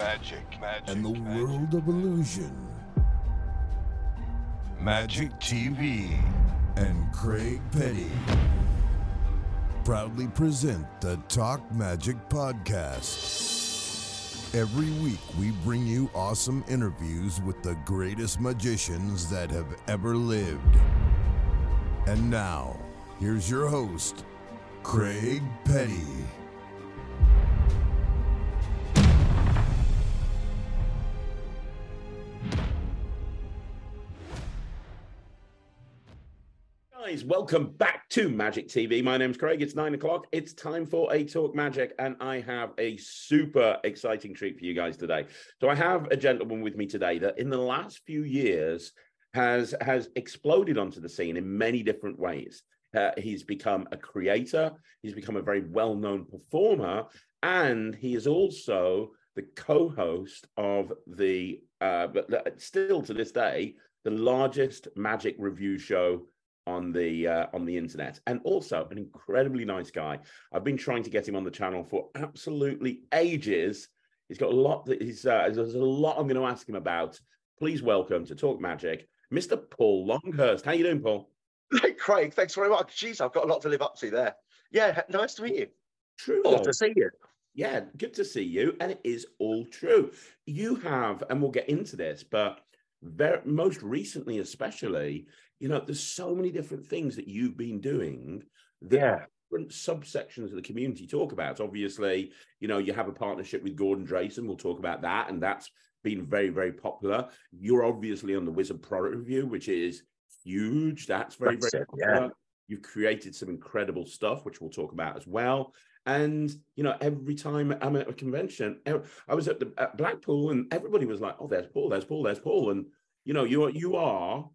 and the world of illusion. Magic TV and Craig Petty proudly present the Talk Magic Podcast. Every week we bring you awesome interviews with the greatest magicians that have ever lived. And now, here's your host, Craig Petty. Guys, welcome back to Magic TV. My name's Craig. It's 9 o'clock. It's time for a Talk Magic, and I have a super exciting treat for you guys today. So I have a gentleman with me today that in the last few years has exploded onto the scene in many different ways. He's become a creator. He's become a very well-known performer, and he is also the co-host of the, still to this day, the largest magic review show on the internet, and also an incredibly nice guy. I've been trying to get him on the channel for absolutely ages. He's got a lot that there's a lot I'm going to ask him about. Please welcome to Talk Magic, Mr. Paul Longhurst. How you doing, Paul? Hey, Craig, thanks very much. Jeez, I've got a lot to live up to there. Yeah, nice to meet you. True. Good to see you. Yeah, good to see you. And it is all true. You have, and we'll get into this, but most recently, especially, you know, there's so many different things that you've been doing that different subsections of the community talk about. Obviously, you know, you have a partnership with Gordon Drayson. We'll talk about that. And that's been very, very popular. You're obviously on the Wizard Product Review, which is huge. That's very, very popular. Yeah. You've created some incredible stuff, which we'll talk about as well. And, you know, every time I'm at a convention, I was at Blackpool and everybody was like, oh, there's Paul, there's Paul, there's Paul. And, you know, you are,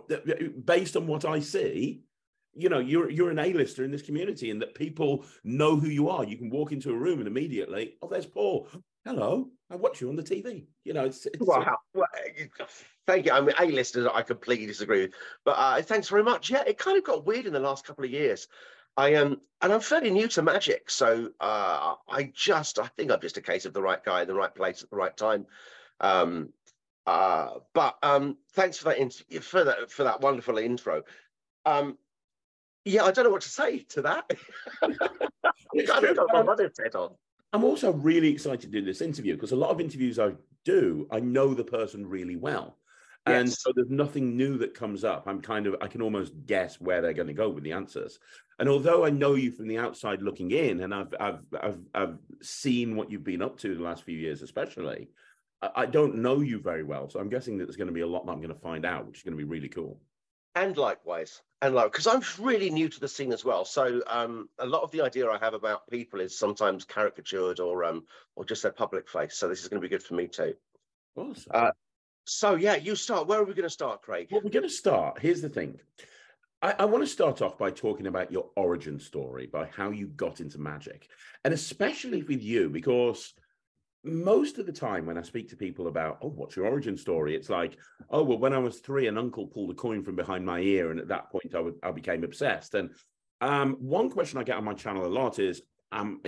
based on what I see, you know, you're an A-lister in this community, and that people know who you are. You can walk into a room and immediately, oh, there's Paul. Hello, I watch you on the TV. You know, it's wow. Well, thank you. I mean, A-listers, I completely disagree with, but thanks very much. Yeah, it kind of got weird in the last couple of years. And I'm fairly new to magic, so I think I'm just a case of the right guy in the right place at the right time. But thanks for that for that wonderful intro. Yeah, I don't know what to say to that. I'm also really excited to do this interview because a lot of interviews I do, I know the person really well. And so there's nothing new that comes up. I can almost guess where they're going to go with the answers. And although I know you from the outside looking in, and I've seen what you've been up to the last few years, especially, I don't know you very well. So I'm guessing that there's going to be a lot that I'm going to find out, which is going to be really cool. And likewise, because I'm really new to the scene as well. So a lot of the idea I have about people is sometimes caricatured or just their public face. So this is going to be good for me too. Awesome. So yeah, you start. Where are we going to start, Craig? Well, we're going to start. Here's the thing. I want to start off by talking about your origin story, by how you got into magic. And especially with you, because most of the time when I speak to people about, oh, what's your origin story? It's like, oh, well, when I was 3, an uncle pulled a coin from behind my ear. And at that point, I became obsessed. And one question I get on my channel a lot is, I'm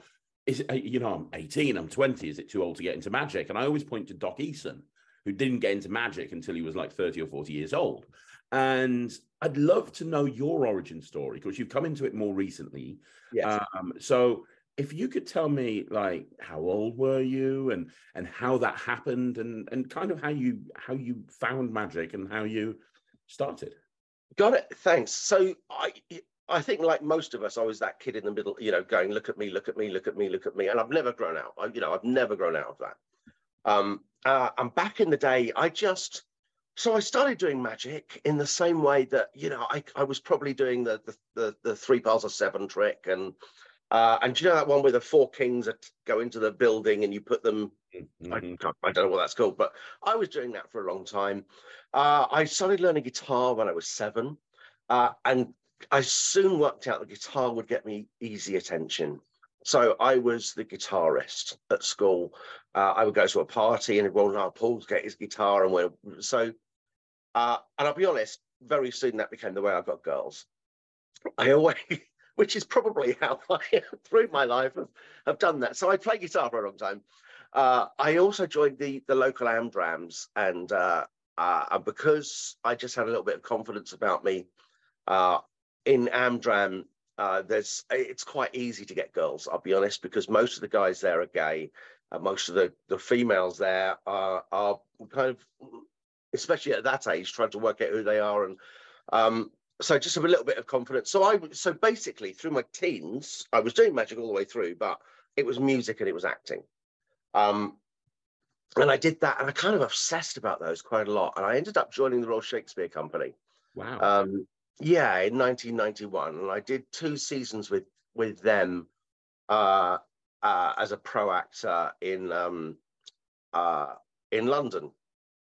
18, I'm 20. Is it too old to get into magic? And I always point to Doc Eason, who didn't get into magic until he was like 30 or 40 years old. And I'd love to know your origin story because you've come into it more recently. Yes. So if you could tell me, like, how old were you and how that happened and kind of how you found magic and how you started. Got it. Thanks. So I think, like most of us, I was that kid in the middle, you know, going, look at me, look at me, look at me, look at me. And I've never grown out. I've never grown out of that. And back in the day, so I started doing magic in the same way that, you know, I was probably doing the 3 piles of 7 trick. And you know that one where the 4 kings that go into the building and you put them, I don't know what that's called, but I was doing that for a long time. I started learning guitar when I was 7. And I soon worked out the guitar would get me easy attention. So I was the guitarist at school. I would go to a party and everyone would Paul's get his guitar. And and I'll be honest, very soon that became the way I got girls. Which is probably how I, through my life, have done that. So I played guitar for a long time. I also joined the local Amdrams, and because I just had a little bit of confidence about me in Amdram, it's quite easy to get girls, I'll be honest, because most of the guys there are gay, and most of the females there are kind of, especially at that age, trying to work out who they are, and so just have a little bit of confidence. So basically, through my teens, I was doing magic all the way through, but it was music and it was acting. And I did that, and I kind of obsessed about those quite a lot. And I ended up joining the Royal Shakespeare Company. Wow. Yeah, in 1991, and I did 2 seasons with them as a pro actor in London.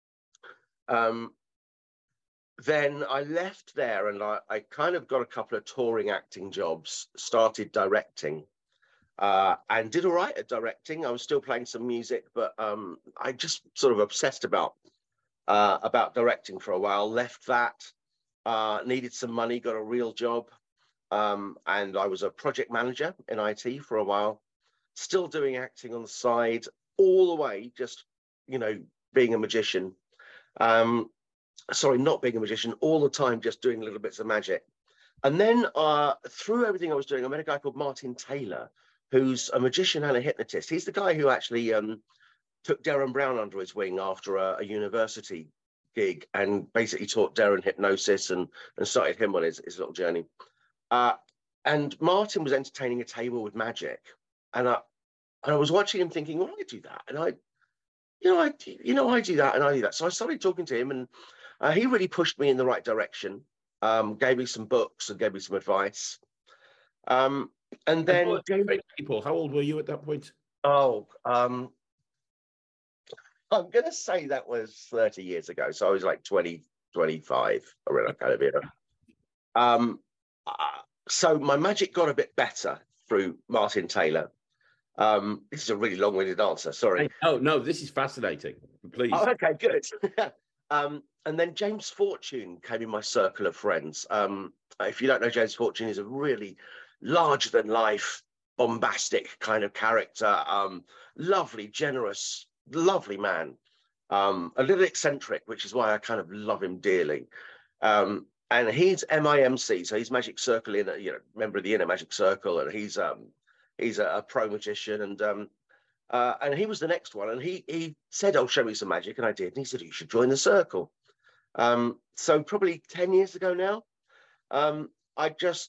Then I left there, and I kind of got a couple of touring acting jobs, started directing, and did all right at directing. I was still playing some music, but I just sort of obsessed about directing for a while. Left that, needed some money, got a real job, and I was a project manager in IT for a while, still doing acting on the side, all the way, just, being a magician. Sorry, not being a magician, all the time, just doing little bits of magic. And then through everything I was doing, I met a guy called Martin Taylor, who's a magician and a hypnotist. He's the guy who actually took Derren Brown under his wing after a university gig, and basically taught Derren hypnosis and started him on his little journey. And Martin was entertaining a table with magic, and I was watching him thinking, well, I do that, and I do that, and I do that. So I started talking to him, and he really pushed me in the right direction, gave me some books and gave me some advice. And then people, how old were you at that point? Oh, I'm going to say that was 30 years ago. So I was like 20, 25, around that kind of era. So my magic got a bit better through Martin Taylor. This is a really long-winded answer, sorry. No, this is fascinating. Please. Oh, okay, good. And then James Fortune came in my circle of friends. If you don't know James Fortune, he's a really larger-than-life, bombastic kind of character. Lovely, generous, lovely man. A little eccentric, which is why I kind of love him dearly. And he's MIMC, so he's Magic Circle member of the Inner Magic Circle, and he's a pro magician, and he was the next one, and he said, "Oh, show me some magic," and I did. And he said, "You should join the circle." So probably 10 years ago now, because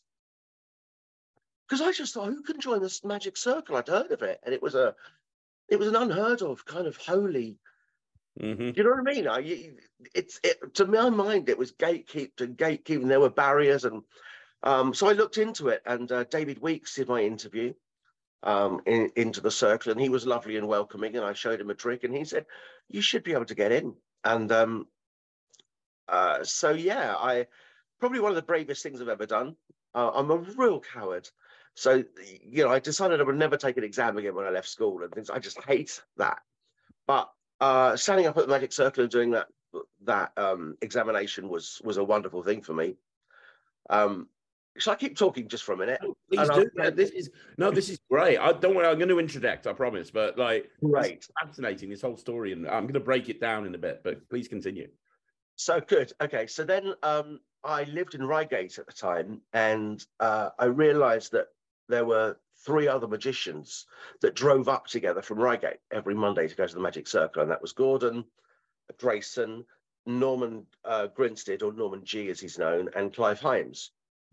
I just thought, who can join this magic circle? I'd heard of it, and it was an unheard of kind of holy. Mm-hmm. Do you know what I mean? To my mind, it was gatekeeping. There were barriers, and so I looked into it. And David Weeks did my interview into the circle, and he was lovely and welcoming. And I showed him a trick, and he said, "You should be able to get in." And so yeah, I probably one of the bravest things I've ever done. I'm a real coward. So, I decided I would never take an exam again when I left school and things. I just hate that. But standing up at the Magic Circle and doing that examination was a wonderful thing for me. Shall I keep talking just for a minute? Oh, please do. This is great. Don't worry, I'm going to interject, I promise. But great, it's fascinating, this whole story, and I'm going to break it down in a bit. But please continue. So good. Okay, so then I lived in Reigate at the time, and I realised that there were 3 other magicians that drove up together from Reigate every Monday to go to the Magic Circle, and that was Gordon Grayson, Norman Grinstead, or Norman G as he's known, and Clive Hymes.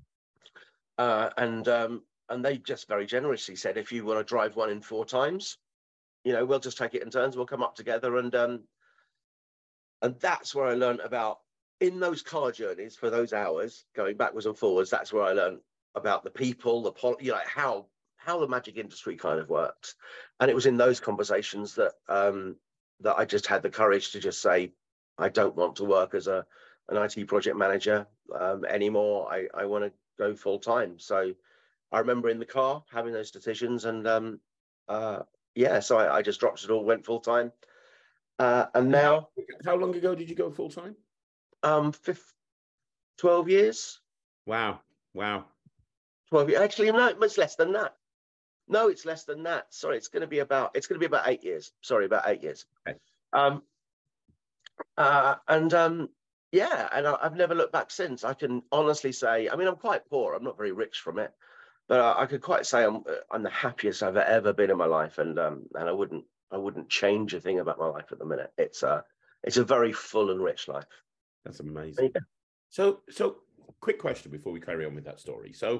And they just very generously said, if you want to drive one in 4 times, we'll just take it in turns. We'll come up together, and that's where I learned about, in those car journeys for those hours, going backwards and forwards. That's where I learned about the people, how the magic industry kind of works. And it was in those conversations that that I just had the courage to just say, I don't want to work as an IT project manager anymore. I want to go full time. So I remember in the car having those decisions, and so I just dropped it all, went full time. And now, how long ago did you go full time? 12 years. Wow. 12 years. Actually, no, much less than that. No, it's less than that. Sorry, it's going to be about 8 years. Sorry, about 8 years. Okay. Yeah, and I've never looked back since. I can honestly say, I mean, I'm quite poor. I'm not very rich from it, but I could quite say I'm the happiest I've ever been in my life, and I wouldn't change a thing about my life at the minute. It's a very full and rich life. That's amazing. So quick question before we carry on with that story. So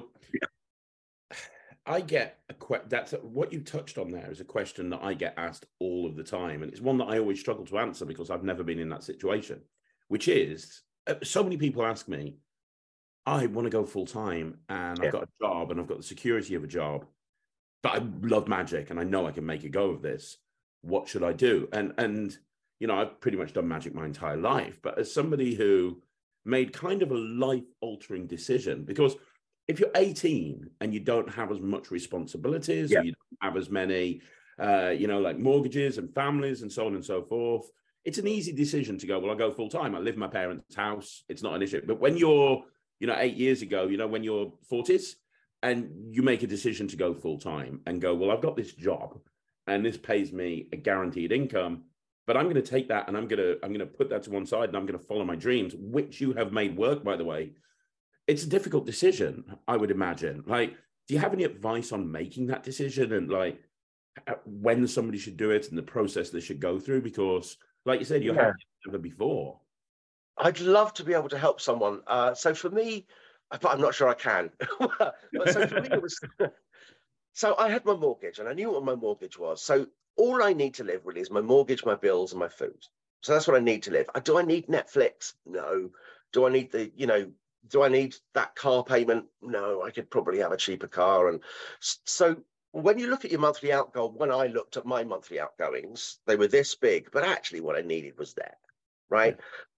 I get that's what you touched on there is a question that I get asked all of the time, and it's one that I always struggle to answer because I've never been in that situation, which is so many people ask me, I want to go full time and I've got a job and I've got the security of a job, but I love magic and I know I can make a go of this. What should I do? And you know, I've pretty much done magic my entire life, but as somebody who made kind of a life-altering decision, because if you're 18 and you don't have as much responsibilities, or you don't have as many, like mortgages and families and so on and so forth, it's an easy decision to go, well, I'll go full time. I live in my parents' house. It's not an issue. But when you're, 8 years ago, when you're 40s and you make a decision to go full time and go, well, I've got this job and this pays me a guaranteed income, but I'm going to take that and I'm going to put that to one side and I'm going to follow my dreams, which you have made work, by the way. It's a difficult decision, I would imagine. Like, do you have any advice on making that decision and like when somebody should do it and the process they should go through? Because, like you said, you haven't ever before. I'd love to be able to help someone. So for me, but I'm not sure I can. But so for me, it was. So I had my mortgage, and I knew what my mortgage was. So all I need to live really is my mortgage, my bills, and my food. So that's what I need to live. Do I need Netflix? No. Do I need do I need that car payment? No, I could probably have a cheaper car. And so when you look at your monthly outgo, when I looked at my monthly outgoings, they were this big, but actually what I needed was there, right?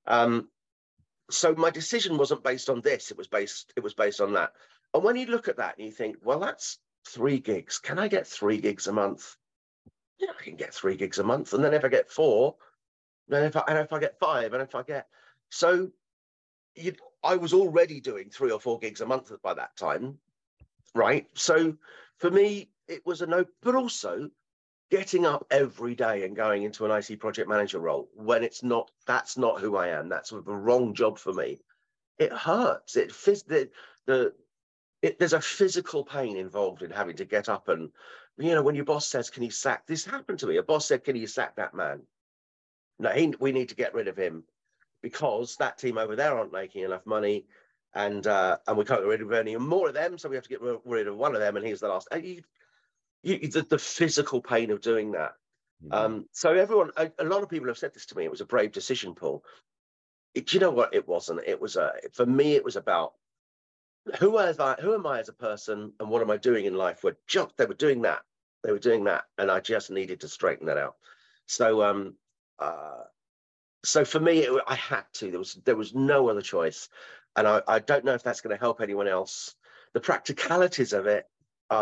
So my decision wasn't based on this, it was based on that. And when you look at that and you think, well, that's 3 gigs. Can I get 3 gigs a month? Yeah, I can get 3 gigs a month. And then if I get 4, then if I get 5, and if I get, so I was already doing 3 or 4 gigs a month by that time, right? So for me, it was a no, but also getting up every day and going into an IT project manager role when that's not who I am. That's sort of a wrong job for me. It hurts. There's a physical pain involved in having to get up and, when your boss says, can you sack, this happened to me. A boss said, can you sack that man? No, we need to get rid of him because that team over there aren't making enough money, and we can't get rid of any more of them, so we have to get rid of one of them, and he's the last. The physical pain of doing that. So a lot of people have said this to me. It was a brave decision, Paul. Do you know what? It wasn't. It was for me. It was about who am I as a person, and what am I doing in life? They were doing that. They were doing that, and I just needed to straighten that out. So so for me, I had to. There was no other choice, and I don't know if that's going to help anyone else. The practicalities of it.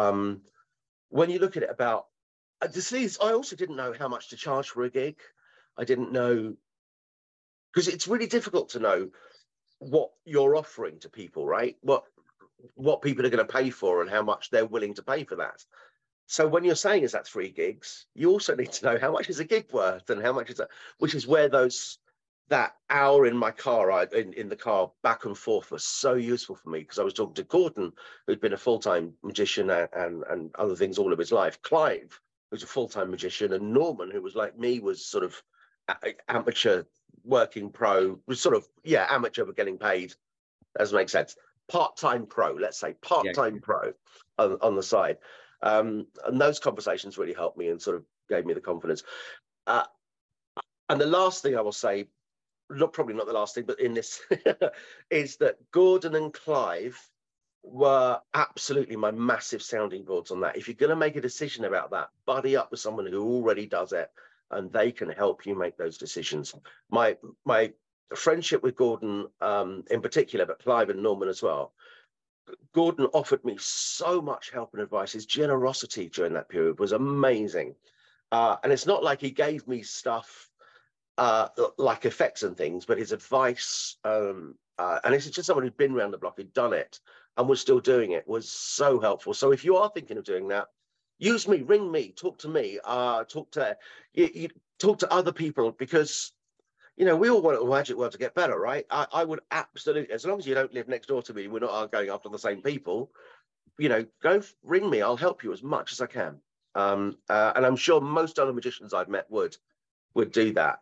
When you look at it about I also didn't know how much to charge for a gig. I didn't know, because it's really difficult to know what you're offering to people, right? What people are going to pay for and how much they're willing to pay for that. So when you're saying is that 3 gigs, you also need to know how much is a gig worth and how much is which is where that hour in my car, in the car back and forth was so useful for me, because I was talking to Gordon, who'd been a full-time magician and other things all of his life, Clive, who's a full-time magician, and Norman, who was like me, was sort of amateur working pro, was sort of, amateur but getting paid. Doesn't make sense. Part-time pro, let's say, part-time pro on the side. And those conversations really helped me and sort of gave me the confidence. And the last thing I will say, probably not the last thing, but in this, is that Gordon and Clive were absolutely my massive sounding boards on that. If you're going to make a decision about that, buddy up with someone who already does it, and they can help you make those decisions. My friendship with Gordon in particular, but Clive and Norman as well, Gordon offered me so much help and advice. His generosity during that period was amazing. And it's not like he gave me stuff like effects and things, but his advice, and this is just someone who'd been around the block, who'd done it and was still doing it, was so helpful. So if you are thinking of doing that, use me, ring me, talk to me, talk to you talk to other people, because we all want the magic world to get better, right? I would absolutely, as long as you don't live next door to me, we're not going after the same people. Go ring me. I'll help you as much as I can. And I'm sure most other magicians I've met would do that.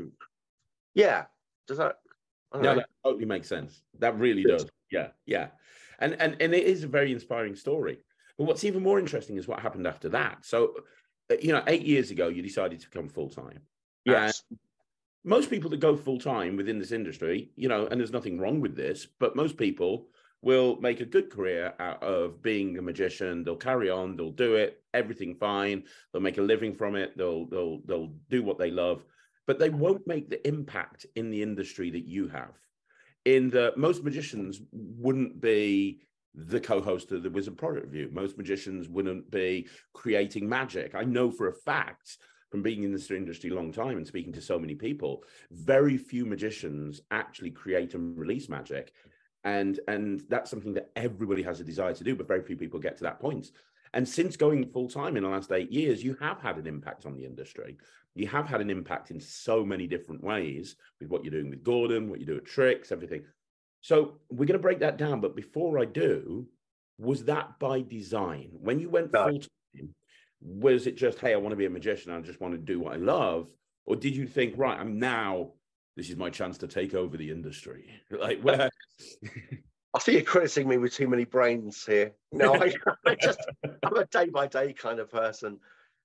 Yeah. Does that? No, that totally makes sense. That really does. Yeah, yeah. And it is a very inspiring story. But what's even more interesting is what happened after that. So, 8 years ago, you decided to become full-time. Yes. And most people that go full-time within this industry, and there's nothing wrong with this, but most people will make a good career out of being a magician. They'll carry on, they'll do it, everything fine. They'll make a living from it. They'll do what they love, but they won't make the impact in the industry that you have. Most magicians wouldn't be the co-host of the Wizard Product Review. Most magicians wouldn't be creating magic. I know for a fact, from being in this industry a long time and speaking to so many people, very few magicians actually create and release magic. And that's something that everybody has a desire to do, but very few people get to that point. And since going full-time in the last 8 years, you have had an impact on the industry. You have had an impact in so many different ways with what you're doing with Gordon, what you do at Tricks, everything. So we're going to break that down. But before I do, was that by design? When you went full-time, was it just, hey, I want to be a magician, I just want to do what I love? Or did you think, right, this is my chance to take over the industry? Like, where? I think you're crediting me with too many brains here. No, I'm a day-by-day kind of person.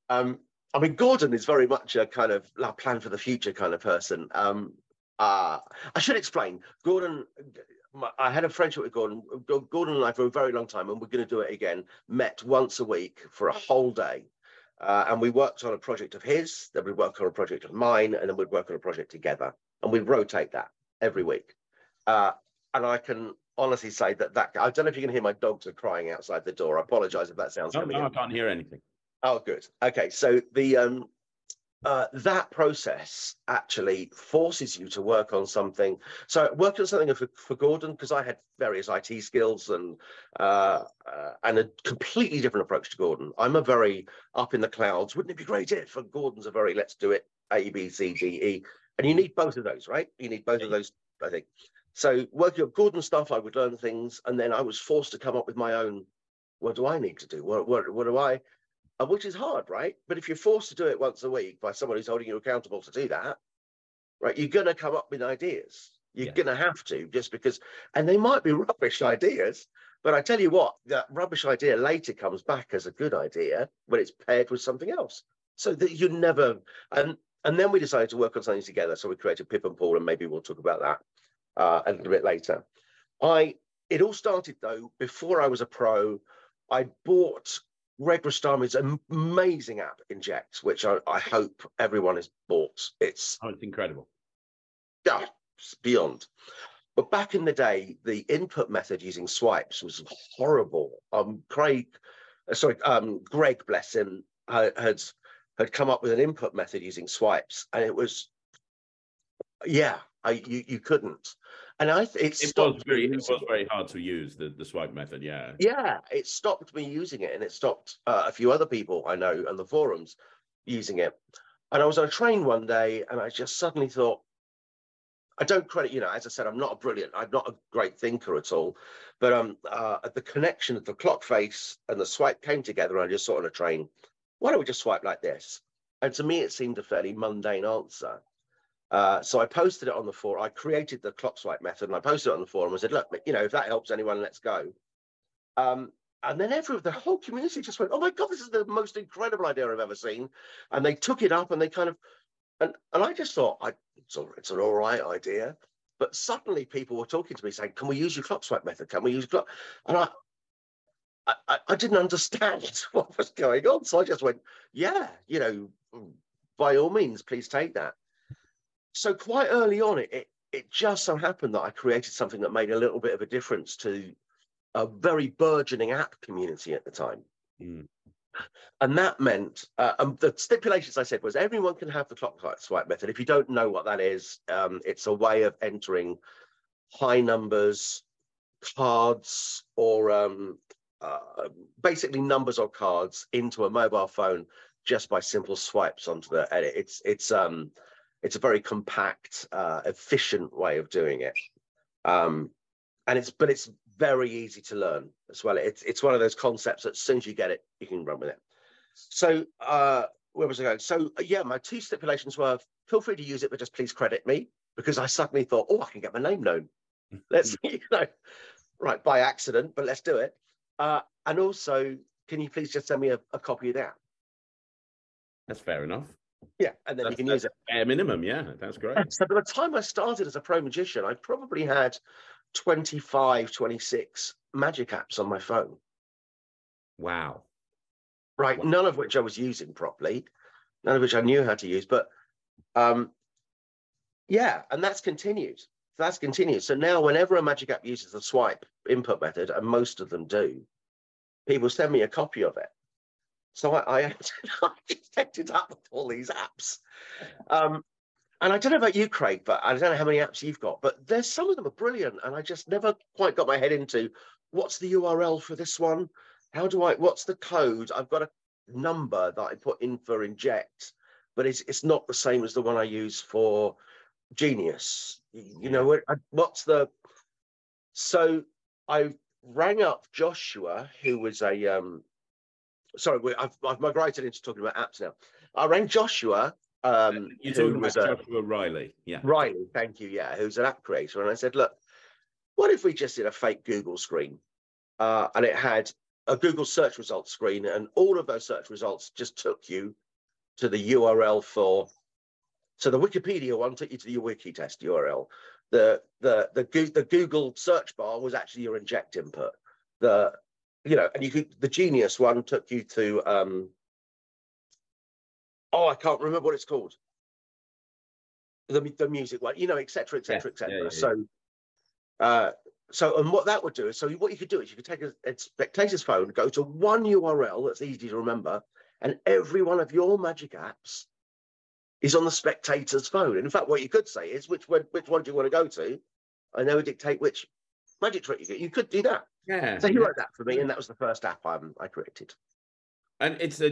Gordon is very much a kind of plan for the future kind of person. I should explain. Gordon, I had a friendship with Gordon. Gordon and I, for a very long time, and we're going to do it again, met once a week for a whole day. And we worked on a project of his, then we'd work on a project of mine, and then we'd work on a project together. And we'd rotate that every week. And I can honestly say that I don't know if you can hear my dogs are crying outside the door. I apologize if that sounds No, I can't hear anything. Oh, good. Okay, so that process actually forces you to work on something. So working on something for Gordon, because I had various IT skills and a completely different approach to Gordon. I'm a very up in the clouds. Wouldn't it be great if? And Gordon's a very let's do it, A, B, C, D, E. And you need both of those, right? You need both of those, I think. So working on Gordon stuff, I would learn things, and then I was forced to come up with my own. What do I need to do? What do I? Which is hard, right? But if you're forced to do it once a week by someone who's holding you accountable to do that, right, you're going to come up with ideas. You're going to have to, just because, and they might be rubbish ideas, but I tell you what, that rubbish idea later comes back as a good idea when it's paired with something else. So that you never, and then we decided to work on something together. So we created Pip and Paul, and maybe we'll talk about that a little bit later. It all started though, before I was a pro. I bought Greg Rostami's amazing app, Inject, which I hope everyone has bought. It's incredible. Yeah, it's beyond. But back in the day, the input method using swipes was horrible. Greg, bless him, had come up with an input method using swipes, and it was, you couldn't. And it was very hard to use the swipe method. Yeah, it stopped me using it, and it stopped a few other people I know on the forums using it. And I was on a train one day, and I just suddenly thought, I don't credit, as I said, I'm not a great thinker at all, but the connection of the clock face and the swipe came together, and I just saw on a train, why don't we just swipe like this? And to me, it seemed a fairly mundane answer. So I posted it on the forum. I created the clock swipe method, and I posted it on the forum. I said, look, if that helps anyone, let's go. And then the whole community just went, oh my God, this is the most incredible idea I've ever seen. And they took it up, and they kind of, and I just thought, it's an all right idea. But suddenly people were talking to me saying, can we use your clock swipe method? Can we use clock? And I didn't understand what was going on. So I just went, by all means, please take that. So quite early on, it just so happened that I created something that made a little bit of a difference to a very burgeoning app community at the time. And that meant, the stipulations I said was everyone can have the clock swipe method. If you don't know what that is, it's a way of entering high numbers, cards, or basically numbers or cards into a mobile phone just by simple swipes onto the edit. It's a very compact, efficient way of doing it. And it's very easy to learn as well. It's one of those concepts that as soon as you get it, you can run with it. So where was I going? So yeah, my 2 stipulations were: feel free to use it, but just please credit me, because I suddenly thought, oh, I can get my name known. Let's, right, by accident, but let's do it. And also, can you please just send me a copy of that? That's fair enough. Yeah, and then you can use it. Bare minimum, yeah, that's great. So by the time I started as a pro magician, I probably had 25, 26 magic apps on my phone. Wow. Right, none of which I was using properly, none of which I knew how to use. But yeah, and that's continued. That's continued. So now whenever a magic app uses the swipe input method, and most of them do, people send me a copy of it. So I ended up with all these apps. And I don't know about you, Craig, but I don't know how many apps you've got, but there's some of them are brilliant. And I just never quite got my head into what's the URL for this one? What's the code? I've got a number that I put in for inject, but it's not the same as the one I use for Genius. You know, so I rang up Joshua, who was sorry, I've migrated into talking about apps now. I rang Joshua. You're talking about Joshua Riley. Yeah. Riley, thank you. Yeah, who's an app creator. And I said, look, what if we just did a fake Google screen? And it had a Google search results screen, and all of those search results just took you to the URL for. So the Wikipedia one took you to your Wikitest URL. The Google search bar was actually your inject input. And the Genius one took you to I can't remember what it's called. The music one, et cetera, et cetera, et cetera. So, and what that would do is, so what you could do is you could take a spectator's phone, go to one URL that's easy to remember, and every one of your magic apps is on the spectator's phone. And in fact, what you could say is, which one do you want to go to? I know dictate which magic trick you get. You could do that. Yeah. So he wrote that for me, and that was the first app I created. And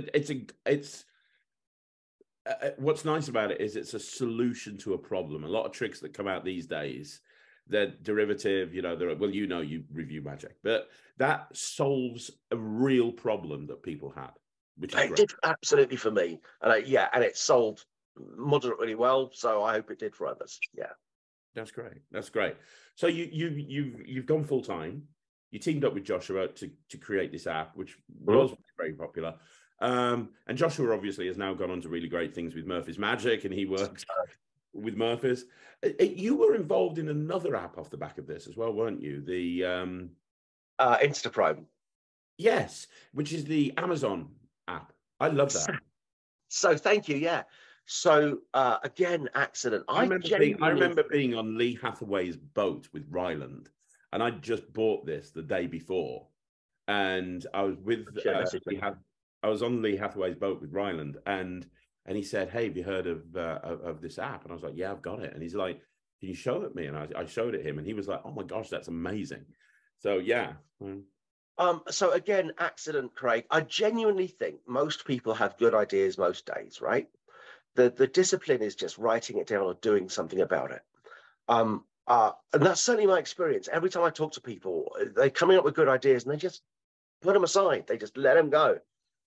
what's nice about it is it's a solution to a problem. A lot of tricks that come out these days, they're derivative, you review magic, but that solves a real problem that people had, which is it did absolutely for me. And and it sold moderately well, so I hope it did for others. Yeah. That's great. So you've gone full time. You teamed up with Joshua to create this app, which was very popular. And Joshua obviously has now gone on to really great things with Murphy's Magic, and he works with Murphy's. You were involved in another app off the back of this as well, weren't you? The Instaprime. Yes, which is the Amazon app. I love that. So thank you. Yeah. So again, accident. I remember being on Lee Hathaway's boat with Ryland, and I just bought this the day before, and I was with I was on Lee Hathaway's boat with Ryland, and he said, "Hey, have you heard of this app?" And I was like, "Yeah, I've got it." And he's like, "Can you show it me?" And I showed it him, and he was like, "Oh my gosh, that's amazing." So yeah. So again, accident, Craig. I genuinely think most people have good ideas most days, right? The discipline is just writing it down or doing something about it. And that's certainly my experience. Every time I talk to people, they're coming up with good ideas and they just put them aside. They just let them go.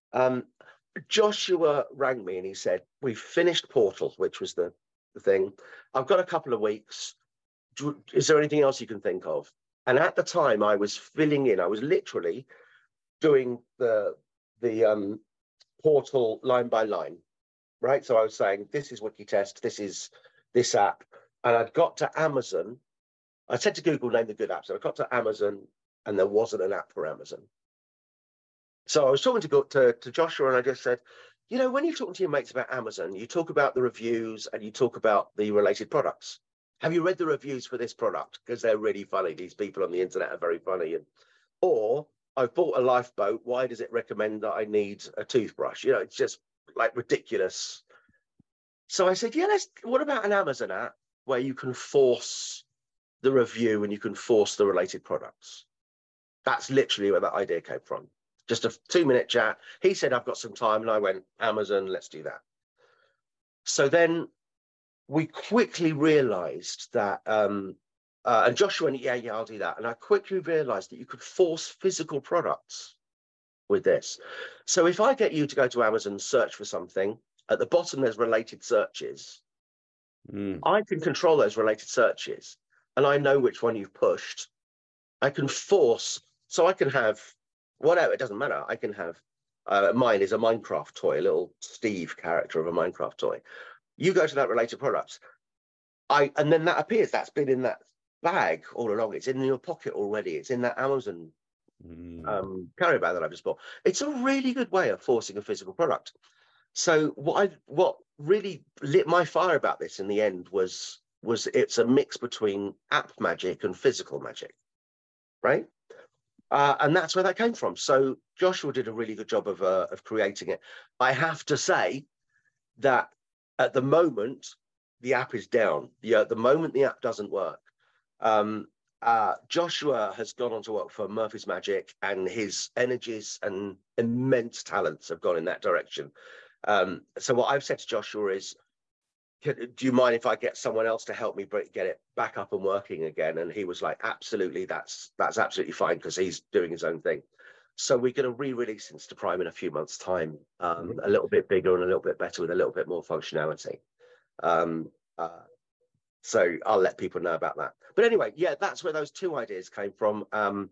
Joshua rang me and he said, "We've finished Portal," which was the thing. "I've got a couple of weeks. Is there anything else you can think of?" And at the time I was filling in, I was literally doing the Portal line by line. Right. So I was saying, this is Wikitest, this is this app. And I'd got to Amazon. I said to Google, name the good apps. And I got to Amazon and there wasn't an app for Amazon. So I was talking to Joshua and I just said, when you're talking to your mates about Amazon, you talk about the reviews and you talk about the related products. Have you read the reviews for this product? Because they're really funny. These people on the internet are very funny. Or I've bought a lifeboat. Why does it recommend that I need a toothbrush? It's just like ridiculous. So I said, what about an Amazon app where you can force the review and you can force the related products? That's literally where that idea came from. Just a 2-minute chat. He said, I've got some time. And I went, Amazon, let's do that. So then we quickly realized that, and Joshua went, yeah, I'll do that. And I quickly realized that you could force physical products with this. So if I get you to go to Amazon and search for something, at the bottom there's related searches. I can control those related searches, and I know which one you've pushed. I can force, so I can have whatever, it doesn't matter. I can have, mine is a Minecraft toy, a little Steve character of a Minecraft toy. You go to that related products, and then that appears, that's been in that bag all along. It's in your pocket already. It's in that Amazon carry bag that I've just bought. It's a really good way of forcing a physical product. So what really lit my fire about this in the end was it's a mix between app magic and physical magic, right? And that's where that came from. So Joshua did a really good job of creating it. I have to say that at the moment the app is down. At the moment the app doesn't work. Joshua has gone on to work for Murphy's Magic, and his energies and immense talents have gone in that direction. So what I've said to Joshua is, do you mind if I get someone else to help me get it back up and working again? And he was like, absolutely, that's absolutely fine, because he's doing his own thing. So we're going to re-release Insta Prime in a few months' time, a little bit bigger and a little bit better with a little bit more functionality. So I'll let people know about that. But anyway, yeah, that's where those two ideas came from.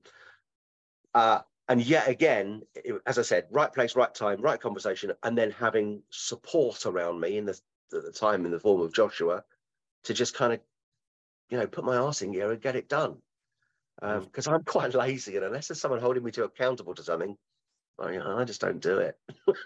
And yet again, as I said, right place, right time, right conversation, and then having support around me at the time in the form of Joshua to just kind of, put my arse in gear and get it done. Because I'm quite lazy, and unless there's someone holding me accountable to something, I just don't do it.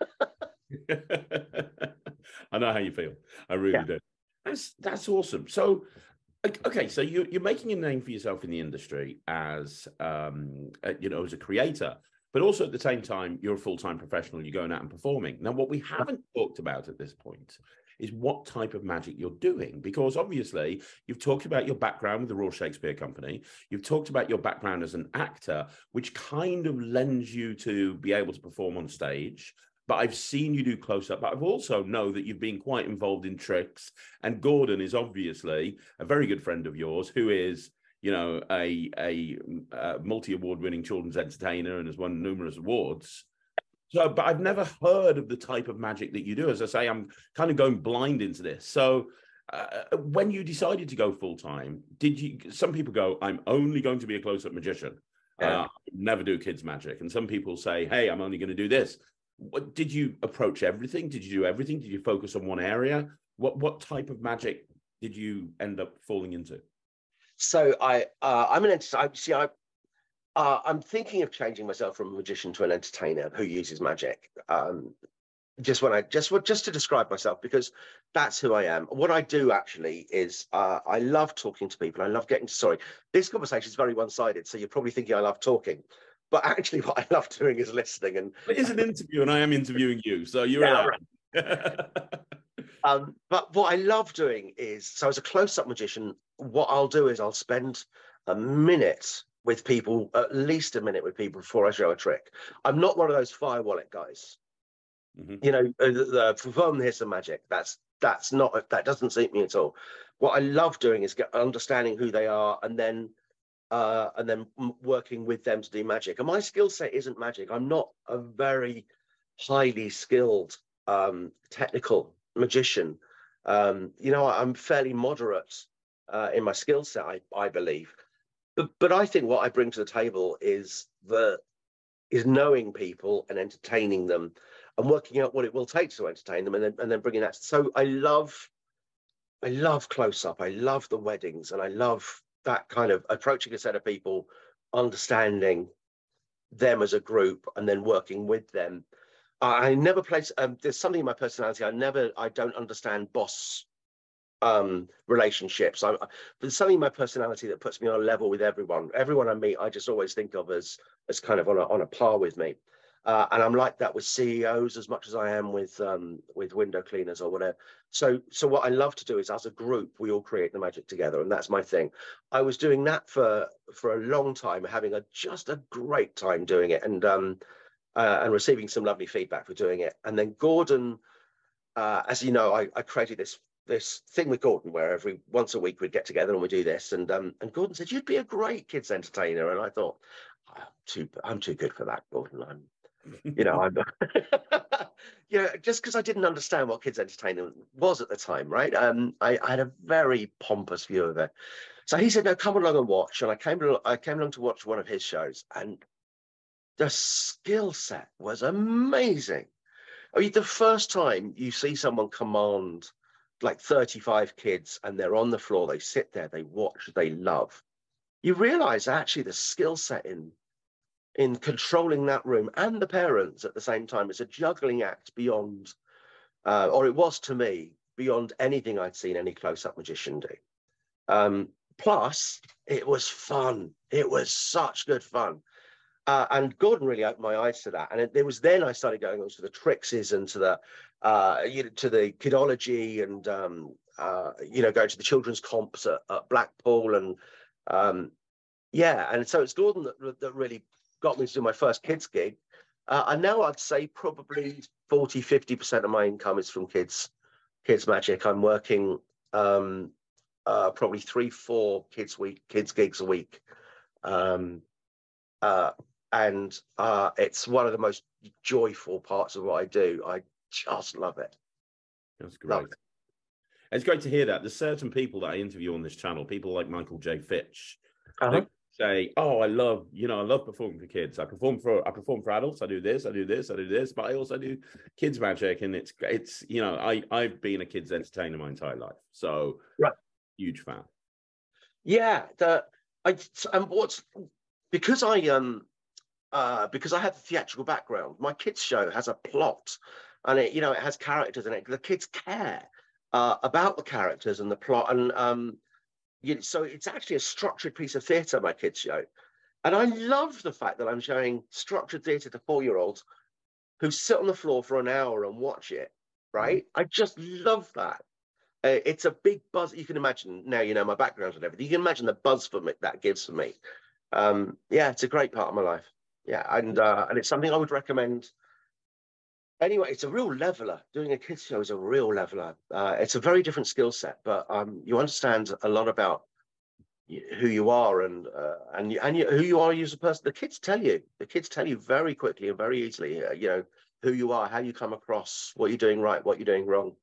I know how you feel. I really do. That's awesome. So, okay, so you're making a name for yourself in the industry as as a creator, but also at the same time you're a full-time professional. You're going out and performing. Now, what we haven't talked about at this point is what type of magic you're doing, because obviously you've talked about your background with the Royal Shakespeare Company. You've talked about your background as an actor, which kind of lends you to be able to perform on stage. But I've seen you do close-up, but I've also know that you've been quite involved in tricks. And Gordon is obviously a very good friend of yours, who is, a multi-award-winning children's entertainer and has won numerous awards. So, but I've never heard of the type of magic that you do. As I say, I'm kind of going blind into this. So when you decided to go full-time, some people go, I'm only going to be a close-up magician. Never do kids' magic. And some people say, hey, I'm only going to do this. What did you approach everything? Did you do everything? Did you focus on one area? What type of magic did you end up falling into? So I'm thinking of changing myself from a magician to an entertainer who uses magic. Just to describe myself, because that's who I am. What I do actually is I love talking to people. I love this conversation is very one-sided, so you're probably thinking I love talking. But actually, what I love doing is listening. And it is an interview, and I am interviewing you, so you're allowed. Right. But what I love doing is, so as a close-up magician, what I'll do is I'll spend a minute with people, at least a minute with people before I show a trick. I'm not one of those fire wallet guys. Perform the hiss of magic. That doesn't suit me at all. What I love doing is understanding who they are, and then working with them to do magic. And my skill set isn't magic. I'm not a very highly skilled technical magician. I'm fairly moderate in my skill set, I believe. But I think what I bring to the table is knowing people and entertaining them, and working out what it will take to entertain them, and then bringing that. So I love close up. I love the weddings, and I love that kind of approaching a set of people, understanding them as a group, and then working with them. I never place. There's something in my personality. I don't understand boss relationships. There's something in my personality that puts me on a level with everyone. Everyone I meet, I just always think of as kind of on a par with me. And I'm like that with CEOs as much as I am with window cleaners or whatever. So what I love to do is, as a group, we all create the magic together, and that's my thing. I was doing that for a long time, having just a great time doing it, and receiving some lovely feedback for doing it. And then Gordon, as you know, I created this thing with Gordon where once a week we'd get together and we do this. And Gordon said, "You'd be a great kids entertainer." And I thought, I'm too good for that, Gordon. I'm just because I didn't understand what kids entertainment was at the time, right? I had a very pompous view of it. So he said, "No, come along and watch." And I came along to watch one of his shows, and the skill set was amazing. I mean, the first time you see someone command like 35 kids and they're on the floor, they sit there, they watch, they love, you realize actually the skill set in controlling that room and the parents at the same time. It's a juggling act beyond, or it was to me, beyond anything I'd seen any close-up magician do. Plus, it was fun. It was such good fun. And Gordon really opened my eyes to that. And it was then I started going on to the Trixes and to the kidology and, going to the children's comps at Blackpool. And and so it's Gordon that really got me to do my first kids gig. And now I'd say probably 40-50% of my income is from kids magic. I'm working probably 3-4 kids gigs a week. And it's one of the most joyful parts of what I do. I just love it. That's great. It's great to hear that. There's certain people that I interview on this channel, people like Michael J. Fitch, they say, "Oh, I love performing for kids. I perform for adults. I do this, but I also do kids magic." And it's I've been a kids entertainer my entire life, so huge fan. Yeah, because I have a theatrical background, my kids show has a plot, and it has characters in it. The kids care about the characters and the plot, and so it's actually a structured piece of theatre, my kids show. And I love the fact that I'm showing structured theatre to 4-year-olds who sit on the floor for an hour and watch it, right? I just love that. It's a big buzz. You can imagine, now you know my background and everything, you can imagine the buzz for me that gives for me. It's a great part of my life. Yeah, and it's something I would recommend. Anyway, it's a real leveler. Doing a kids show is a real leveler. It's a very different skill set, but you understand a lot about who you are and who you are as a person. The kids tell you very quickly and very easily, who you are, how you come across, what you're doing right, what you're doing wrong.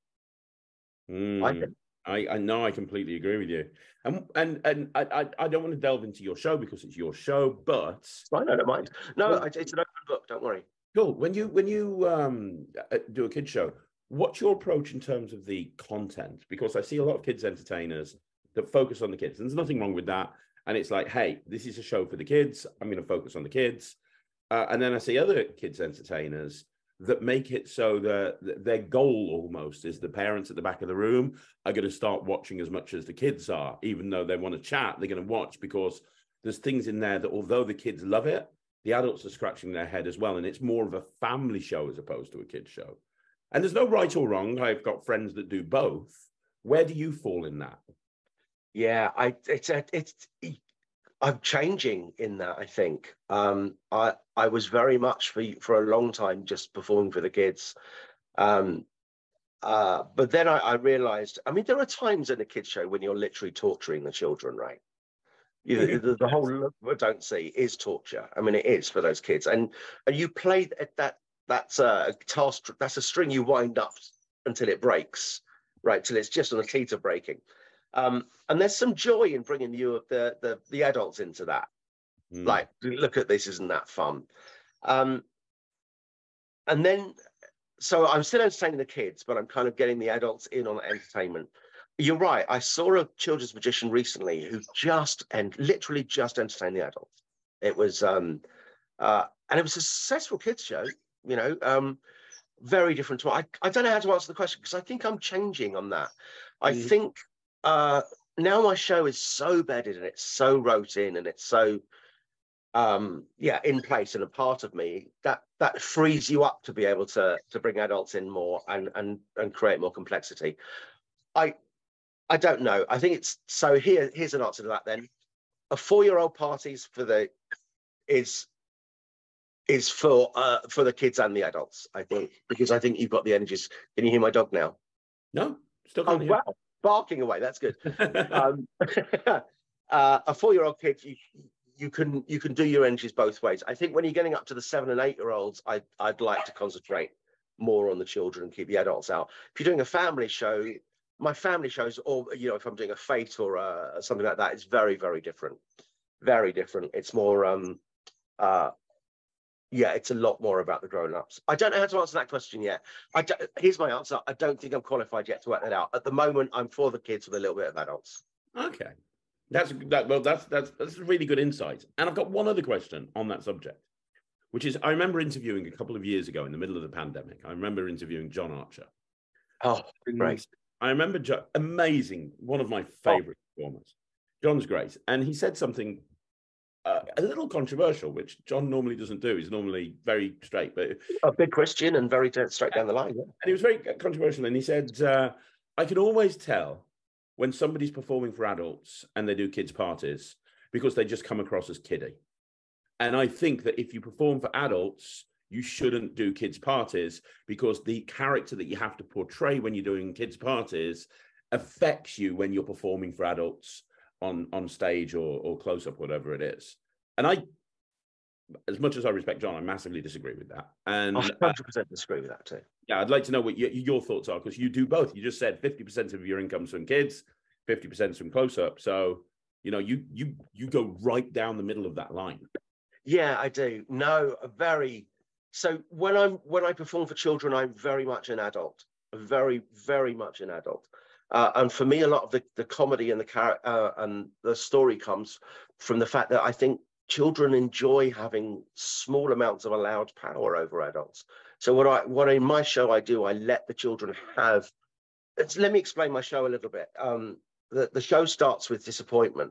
I know, I completely agree with you. And I don't want to delve into your show because it's your show, but I don't mind. No, it's an open book. Don't worry. Cool. When you do a kids show, what's your approach in terms of the content? Because I see a lot of kids entertainers that focus on the kids, and there's nothing wrong with that. And it's like, hey, this is a show for the kids. I'm going to focus on the kids. And then I see other kids entertainers that make it so that their goal almost is the parents at the back of the room are going to start watching as much as the kids are, even though they want to chat, they're going to watch because there's things in there that although the kids love it, the adults are scratching their head as well. And it's more of a family show as opposed to a kid's show. And there's no right or wrong. I've got friends that do both. Where do you fall in that? Yeah, I'm changing in that, I think. I was very much for a long time just performing for the kids. But then I realized, I mean, there are times in a kids show when you're literally torturing the children, right? The whole look don't see is torture. I mean, it is for those kids. And you play that's a task, that's a string you wind up until it breaks, right? Till it's just on the teeth of breaking. And there's some joy in bringing the adults into that. Like, look at this, isn't that fun? And then, so I'm still entertaining the kids, but I'm kind of getting the adults in on the entertainment. You're right. I saw a children's magician recently who literally just entertained the adults. It was, and it was a successful kids show, very different to I don't know how to answer the question because I think I'm changing on that. I think now my show is so bedded and it's so rote in and it's so in place and a part of me, that frees you up to be able to bring adults in more and create more complexity. I don't know. I think it's so. Here's an answer to that. Then, a 4-year-old parties is for the kids and the adults. I think, because I think you've got the energies. Can you hear my dog now? No, still Oh can't hear. wow, barking away. That's good. A 4-year-old kid, you can do your energies both ways. I think when you're getting up to the 7 and 8-year-olds, I'd like to concentrate more on the children and keep the adults out. If you're doing a family show, my family shows, or if I'm doing a fete or something like that, it's very, very different. Very different. It's more it's a lot more about the grown-ups. I don't know how to answer that question yet. Here's my answer. I don't think I'm qualified yet to work that out. At the moment, I'm for the kids with a little bit of adults. Okay. That's a really good insight. And I've got one other question on that subject, which is, I remember interviewing a couple of years ago in the middle of the pandemic. I remember interviewing John Archer. Oh, great. I remember amazing, one of my favorite performers. John's great. And he said something a little controversial, which John normally doesn't do. He's normally very straight, but a big Christian and very straight down the line. Yeah. And he was very controversial. And he said, I can always tell when somebody's performing for adults and they do kids' parties because they just come across as kiddie. And I think that if you perform for adults, you shouldn't do kids' parties, because the character that you have to portray when you're doing kids' parties affects you when you're performing for adults on stage or close-up, whatever it is. And I, as much as I respect John, I massively disagree with that. And I 100% disagree with that too. Yeah, I'd like to know what your thoughts are, because you do both. You just said 50% of your income's from kids, 50% from close-up. So, you go right down the middle of that line. Yeah, I do. No, so when I perform for children, I'm very much an adult, very, very much an adult. And for me, a lot of the comedy and the story comes from the fact that I think children enjoy having small amounts of allowed power over adults. So what in my show I do, I let the children have. Let me explain my show a little bit. The show starts with disappointment.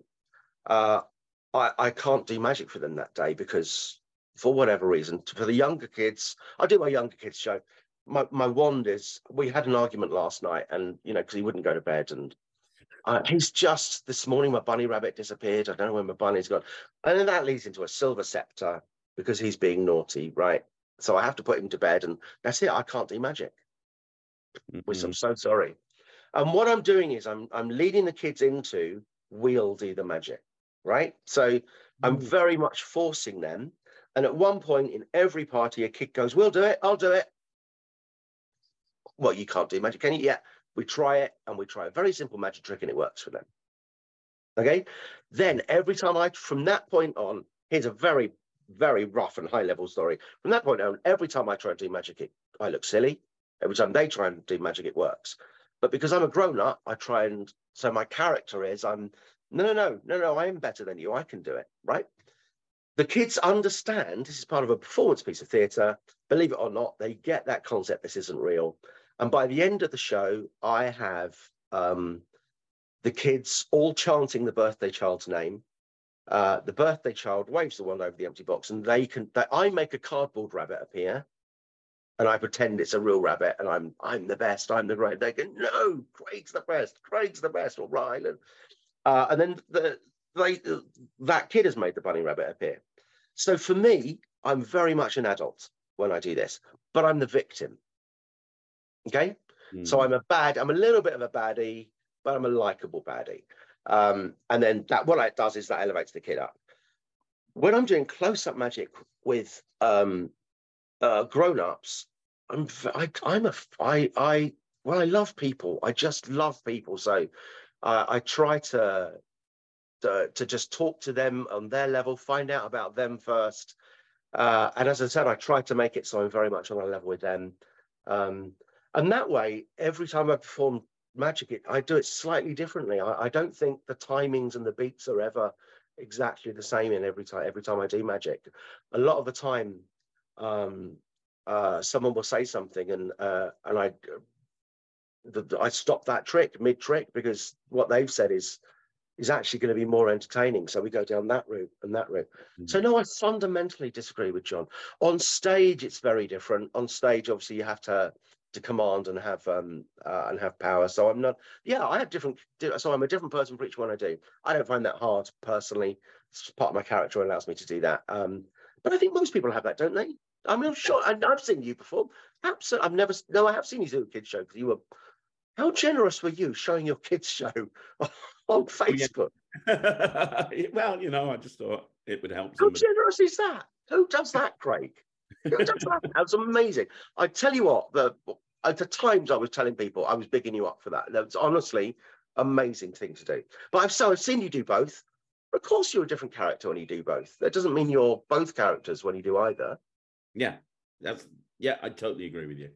I can't do magic for them that day because, for whatever reason, for the younger kids, I do my younger kids show. My wand is, we had an argument last night, and because he wouldn't go to bed, and he's just, this morning my bunny rabbit disappeared. I don't know where my bunny's gone, and then that leads into a silver scepter because he's being naughty, right? So I have to put him to bed, and that's it. I can't do magic, which I'm so sorry. And what I'm doing is I'm leading the kids into wieldy the magic, right? So I'm very much forcing them. And at one point in every party, a kid goes, "We'll do it. I'll do it." Well, you can't do magic, can you? Yeah. We try it, and we try a very simple magic trick, and it works for them. Okay. Then every time from that point on, here's a very, very rough and high level story. From that point on, every time I try and do magic, I look silly. Every time they try and do magic, it works. But because I'm a grown up, so my character is, no, I am better than you. I can do it, right? The kids understand this is part of a performance piece of theatre. Believe it or not, they get that concept. This isn't real. And by the end of the show, I have the kids all chanting the birthday child's name. The birthday child waves the wand over the empty box, and I make a cardboard rabbit appear, and I pretend it's a real rabbit, and I'm the best, I'm the great. They go, "No, Craig's the best, or Ryland." And then that kid has made the bunny rabbit appear. So for me, I'm very much an adult when I do this, but I'm the victim. Okay, so I'm a little bit of a baddie, but I'm a likable baddie. And then what it does is that elevates the kid up. When I'm doing close-up magic with grown-ups, I love people. I just love people. So I try to just talk to them on their level, find out about them first. And as I said, I try to make it so I'm very much on a level with them. And that way, every time I perform magic, I do it slightly differently. I don't think the timings and the beats are ever exactly the same every time I do magic. A lot of the time, someone will say something, and I stop that trick mid-trick, because what they've said is is actually going to be more entertaining. So we go down that route and that route. So no, I fundamentally disagree with John. On stage, it's very different. On stage, obviously, you have to command and have power. So I'm not. Yeah, I have different. So I'm a different person for each one I do. I don't find that hard personally. It's part of my character and allows me to do that. But I think most people have that, don't they? I mean, I'm sure. I've seen you perform. Absolutely, I've never. No, I have seen you do a kids show because you were. How generous were you showing your kids show on Facebook? Well, you know, I just thought it would help. How generous is that? Who does that, Craig? Who does that? That's amazing. I tell you what, at the times I was telling people, I was bigging you up for that. That's honestly amazing thing to do. But I've seen you do both. Of course, you're a different character when you do both. That doesn't mean you're both characters when you do either. Yeah, I totally agree with you.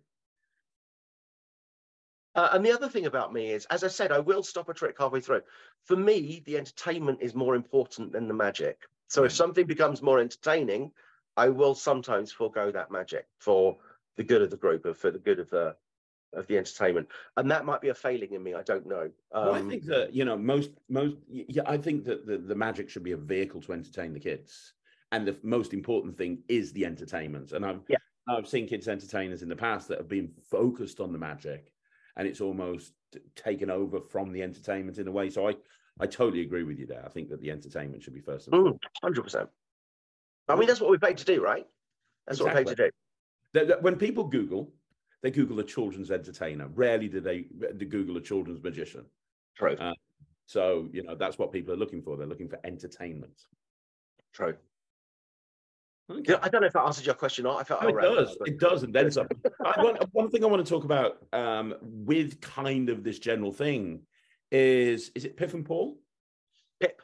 And the other thing about me is, as I said, I will stop a trick halfway through. For me, the entertainment is more important than the magic. So if something becomes more entertaining, I will sometimes forego that magic for the good of the group, or for the good of the entertainment. And that might be a failing in me. I don't know. Well, I think that, you know, I think that the magic should be a vehicle to entertain the kids. And the most important thing is the entertainment. And I've seen kids entertainers in the past that have been focused on the magic, and it's almost taken over from the entertainment in a way. So I totally agree with you there. I think that the entertainment should be first and foremost. 100%. I mean, that's what we're paid to do, right? That's what we're paid to do. When people Google, they Google a children's entertainer. Rarely do they Google a children's magician. True. So, you know, that's what people are looking for. They're looking for entertainment. True. Okay. I don't know if that answered your question or not. I felt it does, and then some. One thing I want to talk about with kind of this general thing is it Pip and Paul? Pip.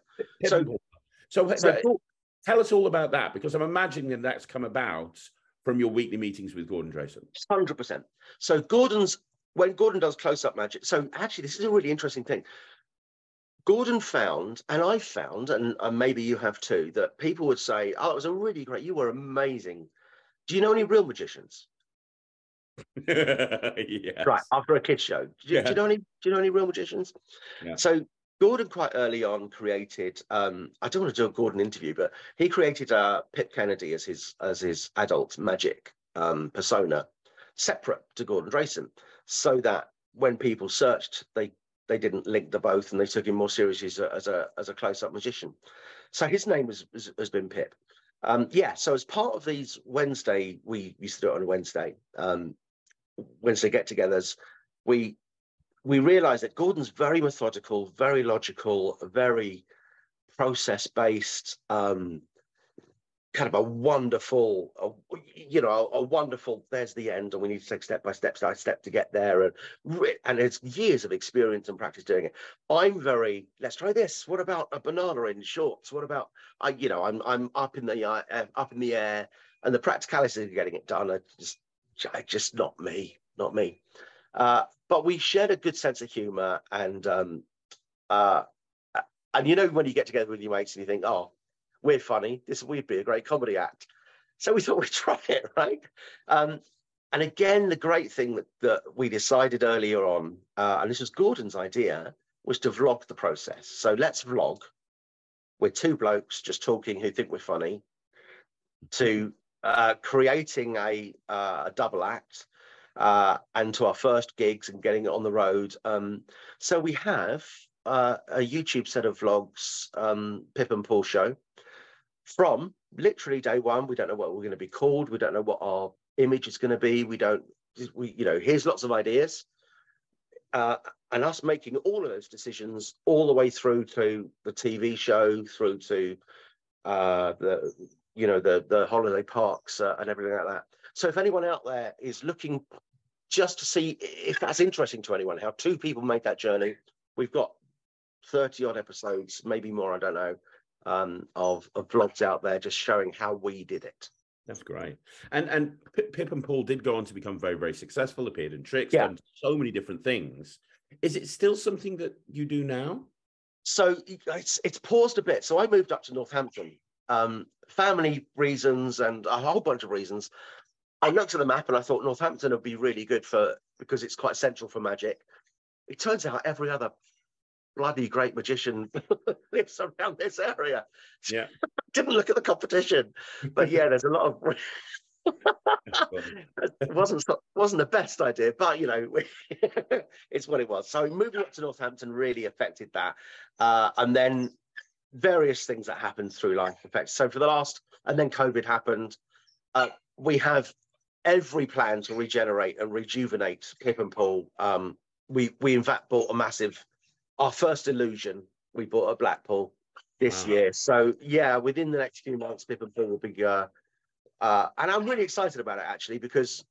So tell us all about that, because I'm imagining that's come about from your weekly meetings with Gordon Drayson. 100%. So when Gordon does close-up magic, so actually this is a really interesting thing. Gordon found, and I found, and maybe you have too, that people would say, "Oh, it was a really great. You were amazing. Do you know any real magicians?" Yes. Right, after a kids show. Do you know any real magicians? Yeah. So Gordon quite early on created. I don't want to do a Gordon interview, but he created Pip Kennedy as his adult magic persona, separate to Gordon Drayson, so that when people searched, they didn't link the both, and they took him more seriously as a close-up magician. So his name has been Pip. So as part of these Wednesday, we used to do it on a Wednesday get-togethers, we realized that Gordon's very methodical, very logical, very process-based, kind of a wonderful, there's the end, and we need to take step by step to get there. And it's years of experience and practice doing it. I'm very, let's try this. What about a banana in shorts? What about, I'm up in the air, and the practicality of getting it done are just not me. But we shared a good sense of humor, and you know, when you get together with your mates and you think, oh, we're funny, we'd be a great comedy act. So we thought we'd try it, right? And again, the great thing that we decided earlier on, and this was Gordon's idea, was to vlog the process. So let's vlog. We're two blokes just talking who think we're funny, to creating a double act, and to our first gigs and getting it on the road. So we have a YouTube set of vlogs, Pip and Paul Show. From literally day one. We don't know what we're going to be called. We don't know what our image is going to be. Here's lots of ideas, and us making all of those decisions all the way through to the TV show, through to the holiday parks and everything like that. So if anyone out there is looking just to see if that's interesting to anyone, how two people made that journey, we've got 30 odd episodes, maybe more, I don't know, of vlogs out there just showing how we did it. That's great. And Pip and Paul did go on to become very, very successful, appeared in tricks, and so many different things. Is it still something that you do now? So it's paused a bit. So I moved up to Northampton, family reasons and a whole bunch of reasons. I looked at the map and I thought Northampton would be really good because it's quite central for magic. It turns out every other bloody great magician lives around this area. Yeah. Didn't look at the competition, but yeah, there's a lot of. It wasn't the best idea, but you know, it's what it was. So moving up to Northampton really affected that, and then various things that happened through life affected. So for the last, and then COVID happened. We have every plan to regenerate and rejuvenate Pip and Paul. We in fact bought our first Illusion. We bought at Blackpool this year. So yeah, within the next few months, Pip and Paul will be. And I'm really excited about it actually because,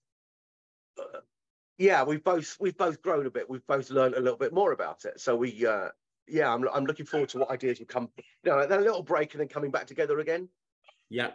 yeah, we've both grown a bit. We've both learned a little bit more about it. So I'm looking forward to what ideas will come. You know, that little break and then coming back together again. Yeah,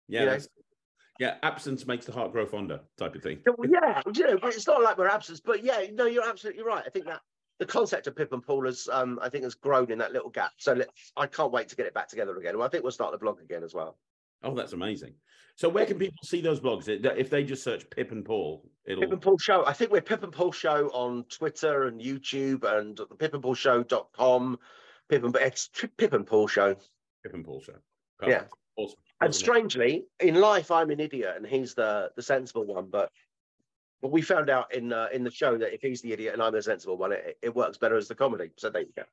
yeah. Absence makes the heart grow fonder, type of thing. Yeah, you know, but it's not like we're absent. But yeah, no, you're absolutely right. I think that the concept of Pip and Paul has, I think, has grown in that little gap. So I can't wait to get it back together again. Well, I think we'll start the blog again as well. Oh, that's amazing. So where can people see those blogs? If they just search Pip and Paul, it'll... Pip and Paul Show. I think we're Pip and Paul Show on Twitter and YouTube and pipandpaulshow.com. It's Pip and Paul Show. Pip and Paul Show. Perfect. Yeah. Awesome. And strangely, in life, I'm an idiot and he's the sensible one. But we found out in the show that if he's the idiot and I'm the sensible one, it works better as the comedy. So there you go.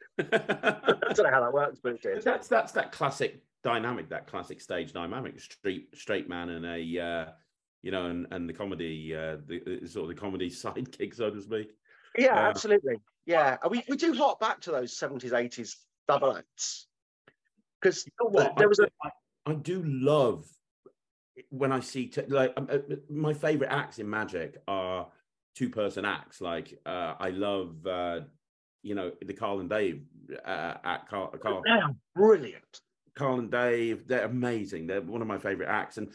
I don't know how that works, but it is. That's that classic dynamic, that classic stage dynamic, straight man and a and the comedy, the sort of the comedy sidekick, so to speak. Yeah, absolutely. Yeah, we do hark back to those 70s, 80s double acts because there was I do love when I see my favorite acts in magic are two-person acts. Like I love the Carl and Dave act. Carl, brilliant. Carl and Dave, they're amazing. They're one of my favorite acts, and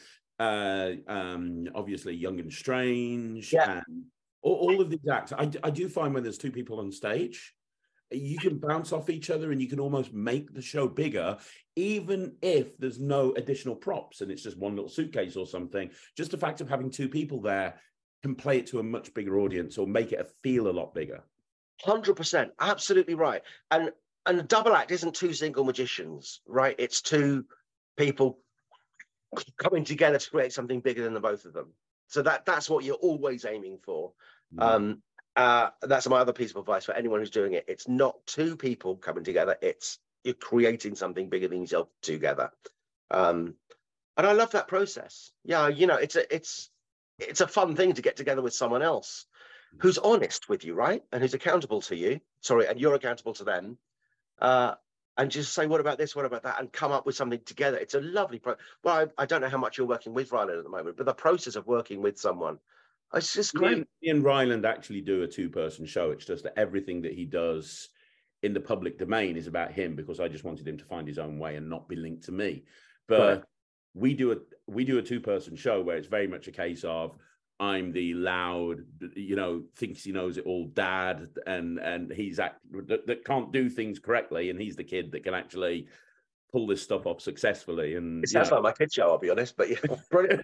obviously Young and Strange, and all of these acts. I do find when there's two people on stage, you can bounce off each other and you can almost make the show bigger, even if there's no additional props and it's just one little suitcase or something. Just the fact of having two people there can play it to a much bigger audience or make it feel a lot bigger. 100%, absolutely right. And a double act isn't two single magicians, right? It's two people coming together to create something bigger than the both of them. So that's what you're always aiming for. Mm. That's my other piece of advice for anyone who's doing it. It's not two people coming together. It's you're creating something bigger than yourself together. And I love that process. Yeah, you know, it's a fun thing to get together with someone else who's honest with you, right? And who's accountable to you. Sorry, and you're accountable to them. And just say, what about this? What about that? And come up with something together. It's a lovely Well, I don't know how much you're working with Ryland at the moment, but the process of working with someone, it's just great. Me and Ryland actually do a two-person show. It's just that everything that he does in the public domain is about him because I just wanted him to find his own way and not be linked to me. But we do a two-person show where it's very much a case of I'm the loud, thinks he knows it all dad, and he's that can't do things correctly, and he's the kid that can actually pull this stuff off successfally. And it sounds like my kid show, I'll be honest, but yeah, brilliant.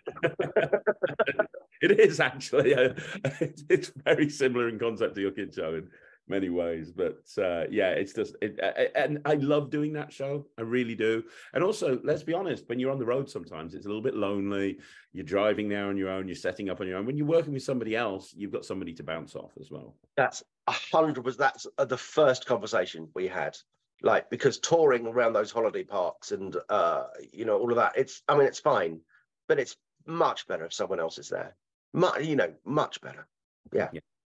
It is actually. It's very similar in concept to your kid show in many ways, but it's just and I love doing that show. I really do. And also, let's be honest, when you're on the road, sometimes it's a little bit lonely. You're driving there on your own. You're setting up on your own. When you're working with somebody else, you've got somebody to bounce off as well. That's 100%. That's the first conversation we had. Like, because touring around those holiday parks and all of that, it's fine, but it's much better if someone else is there. Much better. Yeah.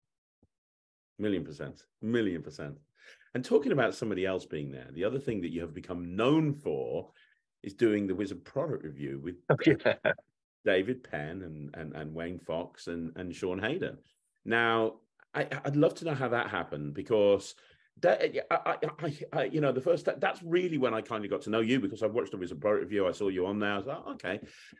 Million percent. And talking about somebody else being there, the other thing that you have become known for is doing the Wizard product review with David Penn and Wayne Fox and Sean Hayden. Now, I'd love to know how that happened, because the first, that's really when I kind of got to know you, because I've watched the Wizard product review. I saw you on there. I was like, okay.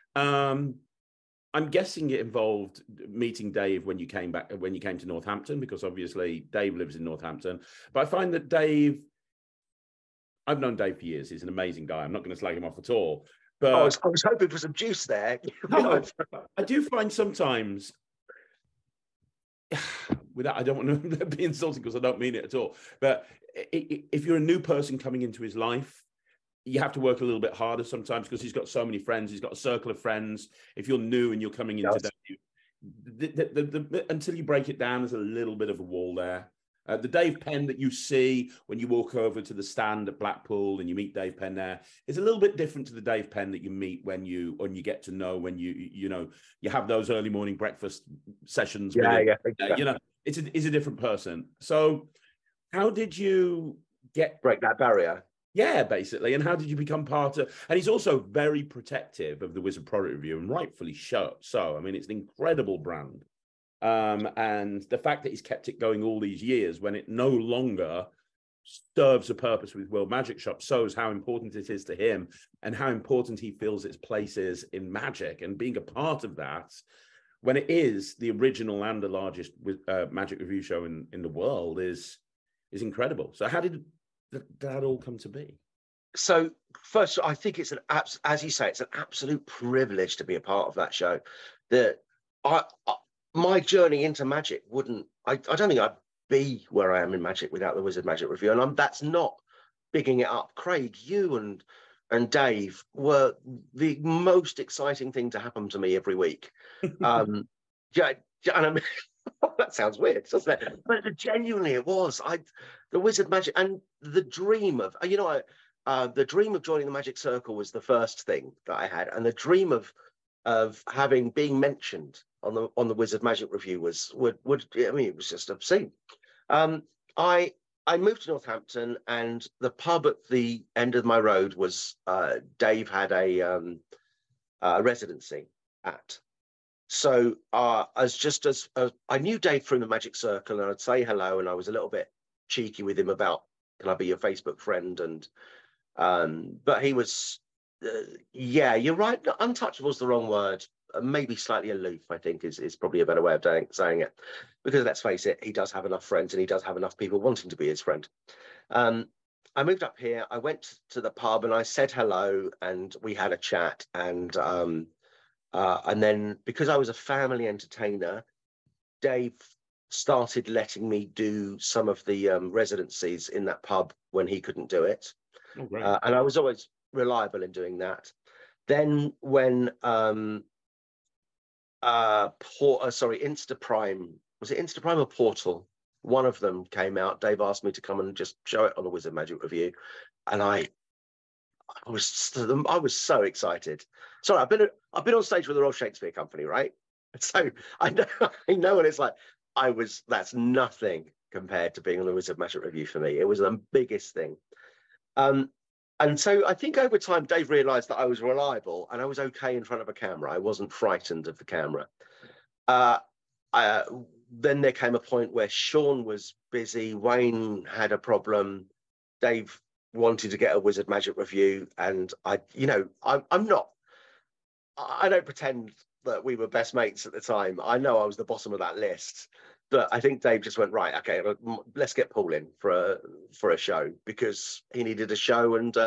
I'm guessing it involved meeting Dave when you came to Northampton, because obviously Dave lives in Northampton. But I find that I've known Dave for years. He's an amazing guy. I'm not going to slag him off at all. But I was hoping for some juice there. I do find sometimes without, I don't want to be insulting because I don't mean it at all. But if you're a new person coming into his life, you have to work a little bit harder sometimes because he's got so many friends. He's got a circle of friends. If you're new and you're coming into that, until you break it down, there's a little bit of a wall there. The Dave Penn that you see when you walk over to the stand at Blackpool and you meet Dave Penn there is a little bit different to the Dave Penn that you meet when you get to know, when you have those early morning breakfast sessions. Yeah, with him. exactly. It's a different person. So how did you break that barrier? Yeah, basically. And how did you become part of? And he's also very protective of the Wizard Product Review, and rightfully so. I mean, it's an incredible brand. And the fact that he's kept it going all these years when it no longer serves a purpose with World Magic Shop shows how important it is to him and how important he feels its place is in Magic. And being a part of that, when it is the original and the largest Magic review show in the world, is incredible. So how did that all come to be? So first, I think it's as you say, it's an absolute privilege to be a part of that show. My journey into Magic I don't think I'd be where I am in Magic without the Wizard Magic Review. And that's not bigging it up. Craig, you and Dave were the most exciting thing to happen to me every week. Yeah, and I mean, that sounds weird, doesn't it? But genuinely, it was. The Wizard Magic and the dream of, the dream of joining the Magic Circle was the first thing that I had, and the dream of being mentioned on the Wizard Magic Review it was just obscene. I moved to Northampton, and the pub at the end of my road was Dave had a residency at. So as I knew Dave from the Magic Circle, and I'd say hello, and I was a little bit cheeky with him about, can I be your Facebook friend? And but he was, yeah, you're right. Untouchable is the wrong word. Maybe slightly aloof, I think, is probably a better way of saying it. Because let's face it, he does have enough friends, and he does have enough people wanting to be his friend. I moved up here. I went to the pub and I said hello, and we had a chat. And then, because I was a family entertainer, Dave started letting me do some of the residencies in that pub when he couldn't do it. Oh, great. And I was always reliable in doing that. Then when Instaprime, was it Instaprime or Portal? One of them came out. Dave asked me to come and just show it on the Wizard Magic Review, and I was so excited. Sorry, I've been on stage with the Royal Shakespeare Company, right? So I know what it's like. That's nothing compared to being on the Wizard Magic Review for me. It was the biggest thing. And so I think over time, Dave realized that I was reliable and I was okay in front of a camera. I wasn't frightened of the camera. Then there came a point where Sean was busy, Wayne had a problem, Dave wanted to get a Wizard Magic Review, and I don't pretend that we were best mates at the time. I know I was the bottom of that list, but I think Dave just went, right, okay, let's get Paul in for a show, because he needed a show, and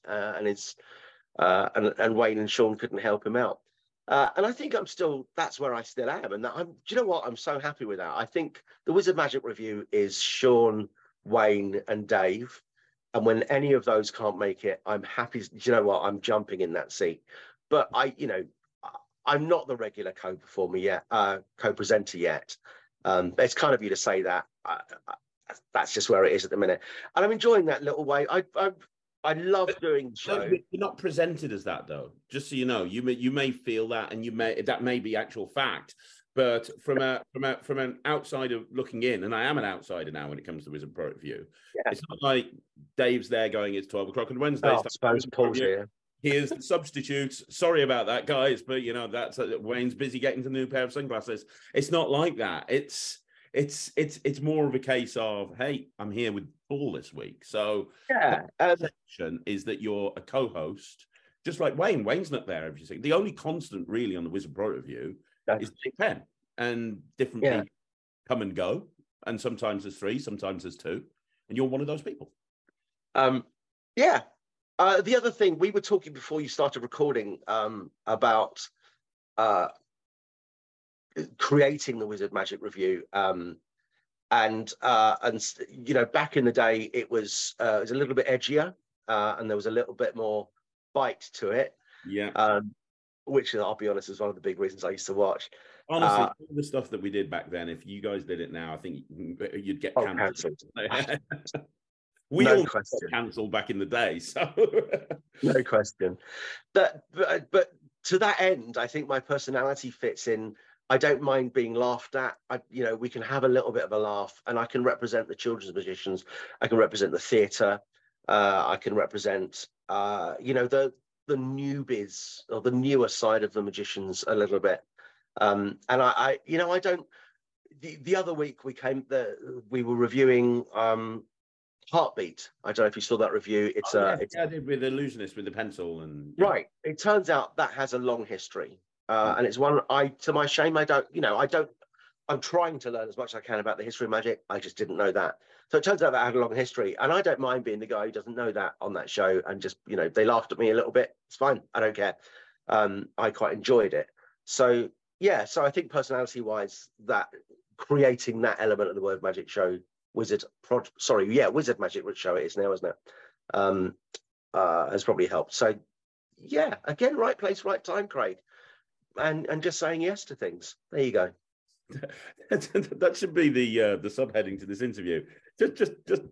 Wayne and Sean couldn't help him out. And I think that's where I still am. And do you know what? I'm so happy with that. I think the Wizard Magic Review is Sean, Wayne, and Dave. And when any of those can't make it, I'm happy. Do you know what? I'm jumping in that seat. But I'm not the regular co-presenter yet. It's kind of you to say that. That's just where it is at the minute. And I'm enjoying that little way. I love doing the show. You're not presented as that, though. Just so you know, you may feel that, and that may be actual fact. But from an outsider looking in, and I am an outsider now when it comes to Wizard Product Review, it's not like Dave's there going, it's 12 o'clock on Wednesday. I suppose Paul's here. Here's the substitutes. Sorry about that, guys, but that's Wayne's busy getting the new pair of sunglasses. It's not like that. It's more of a case of, hey, I'm here with Paul this week. So yeah, section is that you're a co-host, just like Wayne. Wayne's not there every single. The only constant really on the Wizard Product Review is Dave Penn, and different people come and go, and sometimes there's 3, sometimes there's 2, and you're one of those people. Yeah. The other thing, we were talking before you started recording about creating the Wizard Magic Review. And you know, back in the day, it was a little bit edgier, and there was a little bit more bite to it. Yeah. Which I'll be honest is one of the big reasons I used to watch. Honestly, all the stuff that we did back then, if you guys did it now, I think you'd get cancelled. We all got cancelled back in the day, so no question. But to that end, I think my personality fits in. I don't mind being laughed at. You know, we can have a little bit of a laugh, and I can represent the children's magicians. I can represent the theatre. I can represent, you know, the newbies or the newer side of the magicians a little bit. And I you know, I don't. The other week we were reviewing Heartbeat. I don't know if you saw that review. It's I did with Illusionist with the pencil and right. It turns out that has a long history. And it's one to my shame, I'm trying to learn as much as I can about the history of magic. I just didn't know that. So it turns out that I had a long history, and I don't mind being the guy who doesn't know that on that show. And just, you know, they laughed at me a little bit. It's fine. I don't care. I quite enjoyed it. So yeah, so I think personality wise, that creating that element of the Word Magic show, Wizard Magic show it is now, isn't it? Has probably helped. So yeah, again, right place, right time, Craig. And just saying yes to things. There you go. That should be the subheading to this interview. Just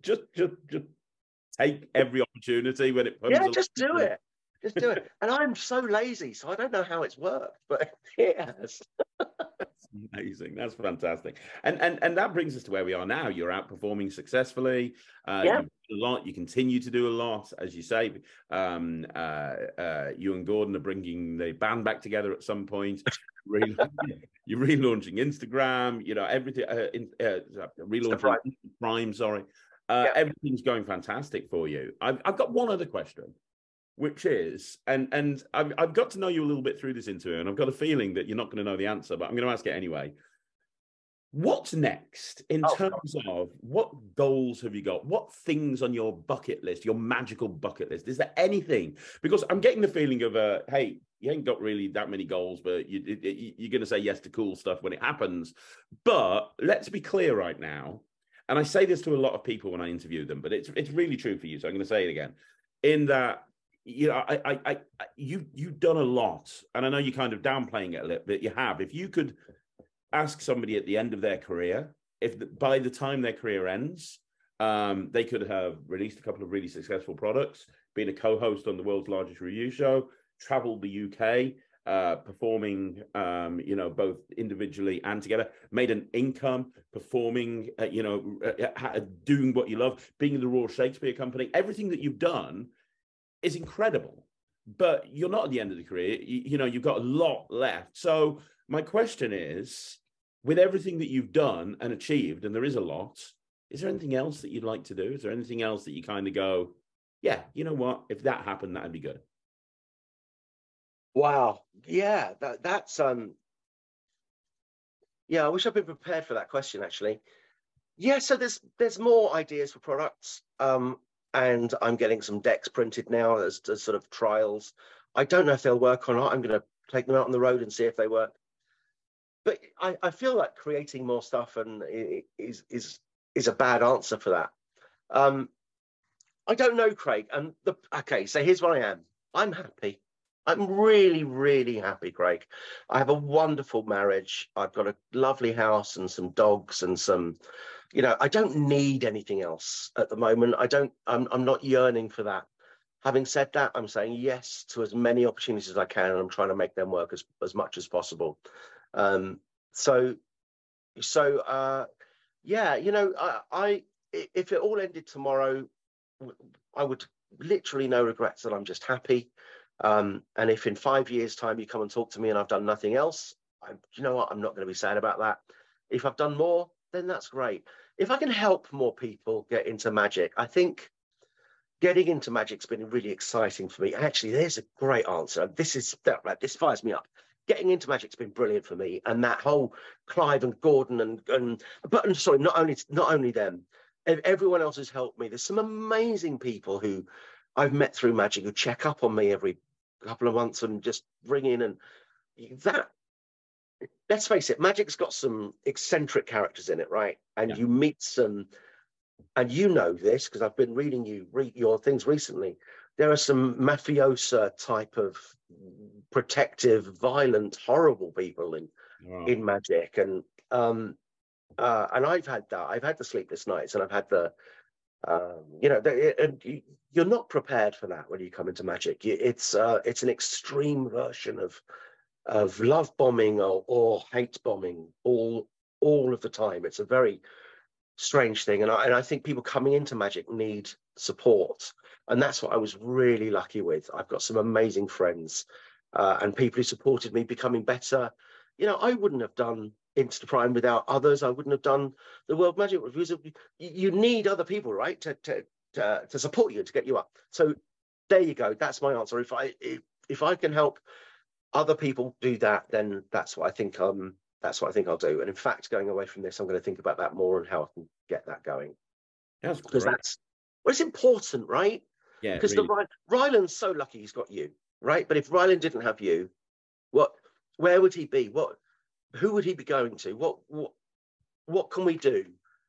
take every opportunity when it comes. Yeah, just do it. Just do it. And I'm so lazy, so I don't know how it's worked, but it has. Amazing. That's fantastic. And that brings us to where we are now. You're outperforming successfully. Yeah. You do a lot. You continue to do a lot, as you say. You and Gordon are bringing the band back together at some point. You're relaunching Instagram. You know, everything. Relaunching Prime. Sorry. Everything's going fantastic for you. I've got one other question, which is, and I've got to know you a little bit through this interview, and I've got a feeling that you're not going to know the answer, but I'm going to ask it anyway. What's next in terms of what goals have you got? What things on your bucket list, your magical bucket list? Is there anything? Because I'm getting the feeling of, hey, you ain't got really that many goals, but you're going to say yes to cool stuff when it happens. But let's be clear right now, and I say this to a lot of people when I interview them, but it's really true for you, so I'm going to say it again. In that, you know, you've done a lot, and I know you're kind of downplaying it a little bit. You have. If you could ask somebody at the end of their career, by the time their career ends, they could have released a couple of really successful products, been a co-host on the world's largest review show, traveled the UK, performing, you know, both individually and together, made an income performing, you know, doing what you love, being in the Royal Shakespeare Company. Everything that you've done is incredible, but you're not at the end of the career. You know, you've got a lot left. So my question is, with everything that you've done and achieved, and there is a lot, is there anything else that you'd like to do? Is there anything else that you kind of go, yeah, you know what, if that happened, that'd be good? Wow. Yeah, that's yeah, I wish I'd been prepared for that question, actually. Yeah, so there's more ideas for products. And I'm getting some decks printed now as sort of trials. I don't know if they'll work or not. I'm going to take them out on the road and see if they work. But I feel like creating more stuff and is a bad answer for that. I don't know, Craig. And okay, so here's where I am. I'm happy. I'm really, really happy, Craig. I have a wonderful marriage. I've got a lovely house and some dogs and some, you know, I don't need anything else at the moment. I'm not yearning for that. Having said that, I'm saying yes to as many opportunities as I can, and I'm trying to make them work as much as possible. So yeah, you know, I if it all ended tomorrow, I would literally no regrets, that I'm just happy. And if in 5 years' time you come and talk to me and I've done nothing else, you know what, I'm not going to be sad about that. If I've done more, then that's great. If I can help more people get into magic, I think getting into magic's been really exciting for me. Actually, there's a great answer. This fires me up. Getting into magic's been brilliant for me, and that whole Clive and Gordon but sorry, not only them, everyone else has helped me. There's some amazing people who I've met through magic who check up on me every couple of months and just ring in, and that let's face it, Magic's got some eccentric characters in it, right? And Yeah. you meet some, and you know this because I've been reading your things recently. There are some mafiosa type of protective, violent, horrible people in Magic, and I've had that. I've had the sleepless nights, and I've had the, you're not prepared for that when you come into Magic. It's an extreme version of love bombing or hate bombing all of the time. It's a very strange thing, and I think people coming into Magic need support, and that's what I was really lucky with. I've got some amazing friends and people who supported me becoming better. I wouldn't have done Instaprime without others. I wouldn't have done the World Magic Reviews. You need other people, right, to support you, to get you up. So there you go. That's my answer. If I can help other people do that, then that's what I think. That's what I think I'll do. And in fact, going away from this, I'm going to think about that more and how I can get that going. Because it's important, right? Yeah. Because really. Ryland's so lucky he's got you, right? But if Ryland didn't have you, where would he be? Who would he be going to? What can we do?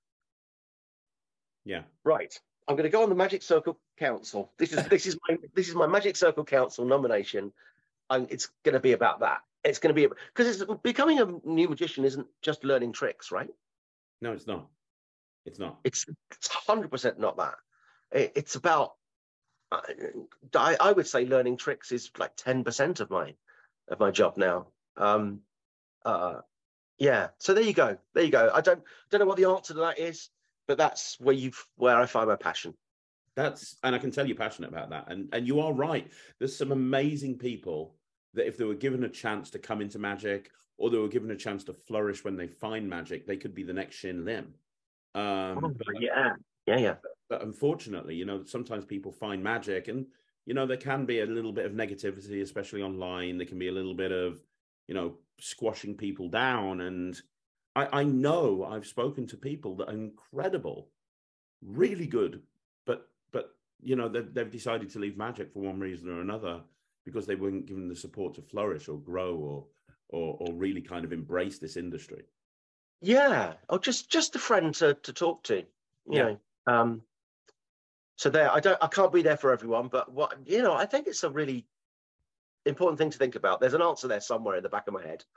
Yeah. Right. I'm going to go on the Magic Circle Council. This is my Magic Circle Council nomination. And it's going to be about that. It's going to be because it's becoming a new magician isn't just learning tricks, right? No, it's not. It's not. It's 100% not that. It's about. I would say learning tricks is like 10% of my job now. Yeah. So there you go. There you go. I don't know what the answer to that is, but that's where I find my passion. And I can tell you're passionate about that. And you are right. There's some amazing people that if they were given a chance to come into Magic, or they were given a chance to flourish when they find Magic, they could be the next Shin Lim. Yeah. But unfortunately, sometimes people find Magic, and there can be a little bit of negativity, especially online. There can be a little bit of squashing people down. And I know I've spoken to people that are incredible, really good, but they've decided to leave Magic for one reason or another, because they weren't given the support to flourish or grow or really kind of embrace this industry. Yeah, or just a friend to talk to, you know. So there, I can't be there for everyone, but I think it's a really important thing to think about. There's an answer there somewhere in the back of my head.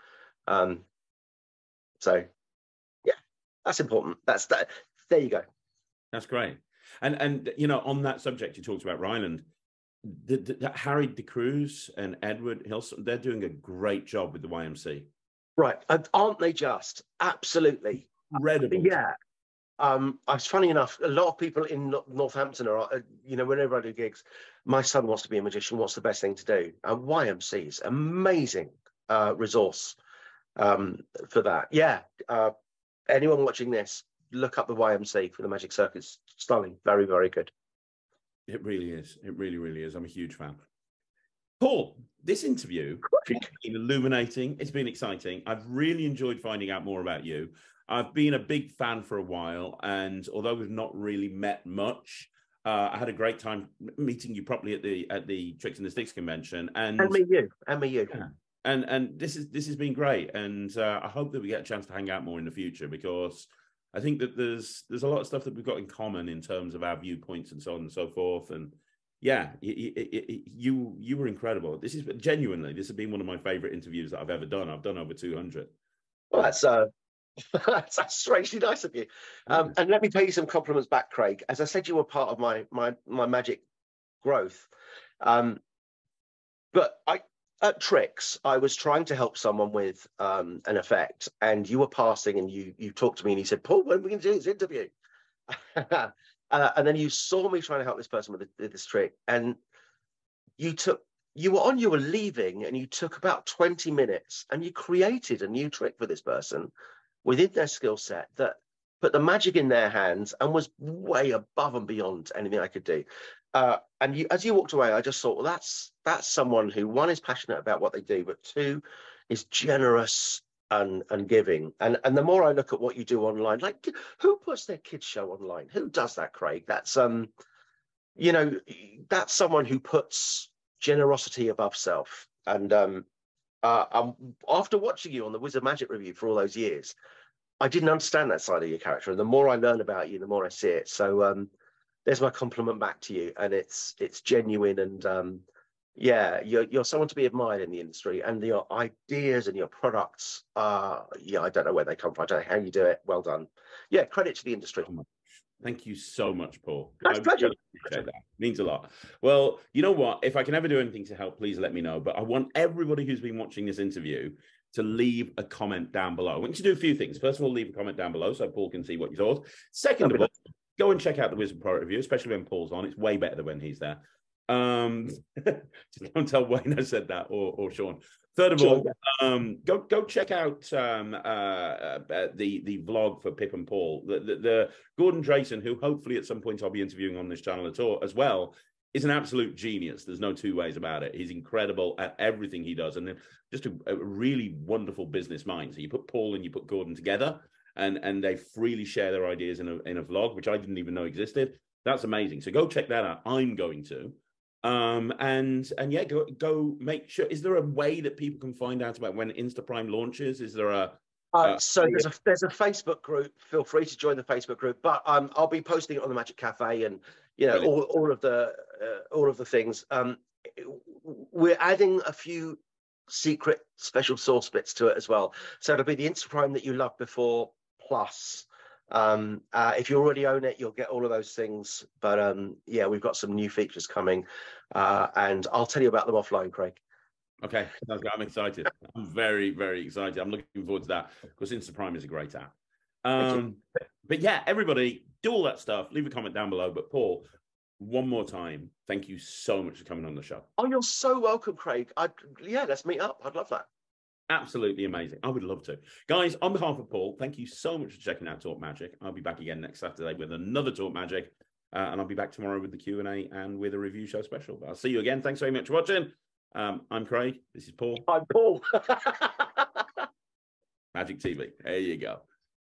So yeah, that's important. That's that. There you go. That's great. And on that subject, you talked about Ryland. Harry DeCruz and Edward Hilson, they're doing a great job with the YMC. Right. Aren't they just? Absolutely. Incredible. Yeah. It's funny enough, a lot of people in Northampton are, whenever I do gigs, my son wants to be a magician. What's the best thing to do? YMC is amazing resource for that. Yeah. Anyone watching this, look up the YMC for the Magic Circuits. Stunning. Very, very good. It really is. It really, really is. I'm a huge fan. Paul, this interview has been illuminating. It's been exciting. I've really enjoyed finding out more about you. I've been a big fan for a while, and although we've not really met much, I had a great time meeting you properly at the Tricks and the Sticks convention. And me you. Yeah. And this has been great. And I hope that we get a chance to hang out more in the future, because I think that there's a lot of stuff that we've got in common in terms of our viewpoints and so on and so forth. And yeah, you were incredible. This has been one of my favorite interviews that I've ever done. I've done over 200. Well, that's strangely nice of you. And let me pay you some compliments back, Craig. As I said, you were part of my Magic growth. But at Tricks, I was trying to help someone with an effect, and you were passing, and you talked to me, and you said, "Paul, when are we going to do this interview?" And then you saw me trying to help this person with this trick, and you were leaving, and you took about 20 minutes, and you created a new trick for this person within their skill set that put the magic in their hands and was way above and beyond anything I could do. And as you walked away, I just thought, well, that's someone who, one, is passionate about what they do, but two, is generous and giving. And the more I look at what you do online, like, who puts their kids show online? Who does that, Craig? That's that's someone who puts generosity above self. And After watching you on the Wizard Magic Review for all those years, I didn't understand that side of your character, and the more I learn about you, the more I see it. So there's my compliment back to you, and it's genuine, and yeah, you're someone to be admired in the industry, and your ideas and your products. Yeah, I don't know where they come from. I don't know how you do it. Well done. Yeah, credit to the industry. Thank you so much, Paul. That's a pleasure. Appreciate that. Means a lot. Well, you know what? If I can ever do anything to help, please let me know. But I want everybody who's been watching this interview to leave a comment down below. I want you to do a few things. First of all, leave a comment down below so Paul can see what you thought. Second of all, go and check out the Wizard Product Review, especially when Paul's on. It's way better than when he's there. Just don't tell Wayne I said that, or Sean. Third of all, go check out the vlog for Pip and Paul. The Gordon Drayson, who hopefully at some point I'll be interviewing on this channel as well, is an absolute genius. There's no two ways about it. He's incredible at everything he does, and just a really wonderful business mind. So you put Paul and you put Gordon together, and they freely share their ideas in a vlog, which I didn't even know existed. That's amazing. So go check that out. I'm going to. And yeah, go make sure. Is there a way that people can find out about when Instaprime launches? Is there a so there's a Facebook group. Feel free to join the Facebook group, but I'll be posting it on the Magic Cafe, and you know, all of the things. We're adding a few secret special sauce bits to it as well. So it'll be the Instaprime that you loved before, plus if you already own it, you'll get all of those things. But yeah, we've got some new features coming, and I'll tell you about them offline, Craig. Okay, I'm excited. I'm very, very excited. I'm looking forward to that, because Instaprime is a great app. But yeah, everybody, do all that stuff. Leave a comment down below. But Paul, one more time, thank you so much for coming on the show. Oh, you're so welcome, Craig. Yeah, let's meet up. I'd love that. Absolutely amazing. I would love to. Guys, on behalf of Paul, thank you so much for checking out Talk Magic. I'll be back again next Saturday with another Talk Magic, and I'll be back tomorrow with the Q&A and with a review show special. But I'll see you again. Thanks very much for watching. I'm Craig. This is Paul. I'm Paul. Magic TV. There you go.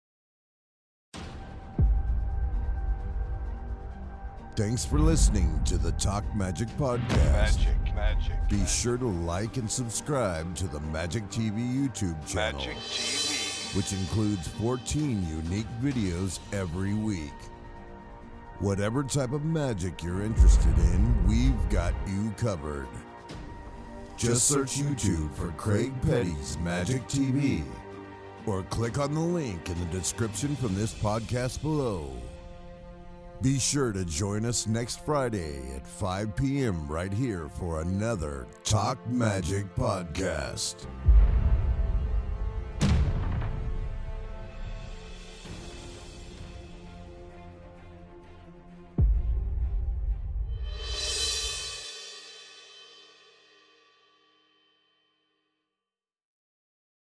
Thanks for listening to the Talk Magic podcast. Magic. Be sure to like and subscribe to the Magic TV YouTube channel, Magic TV. which includes 14 unique videos every week. Whatever type of magic you're interested in, we've got you covered. Just search YouTube for Craig Petty's Magic TV, or click on the link in the description from this podcast below. Be sure to join us next Friday at 5 p.m. right here for another Talk Magic podcast.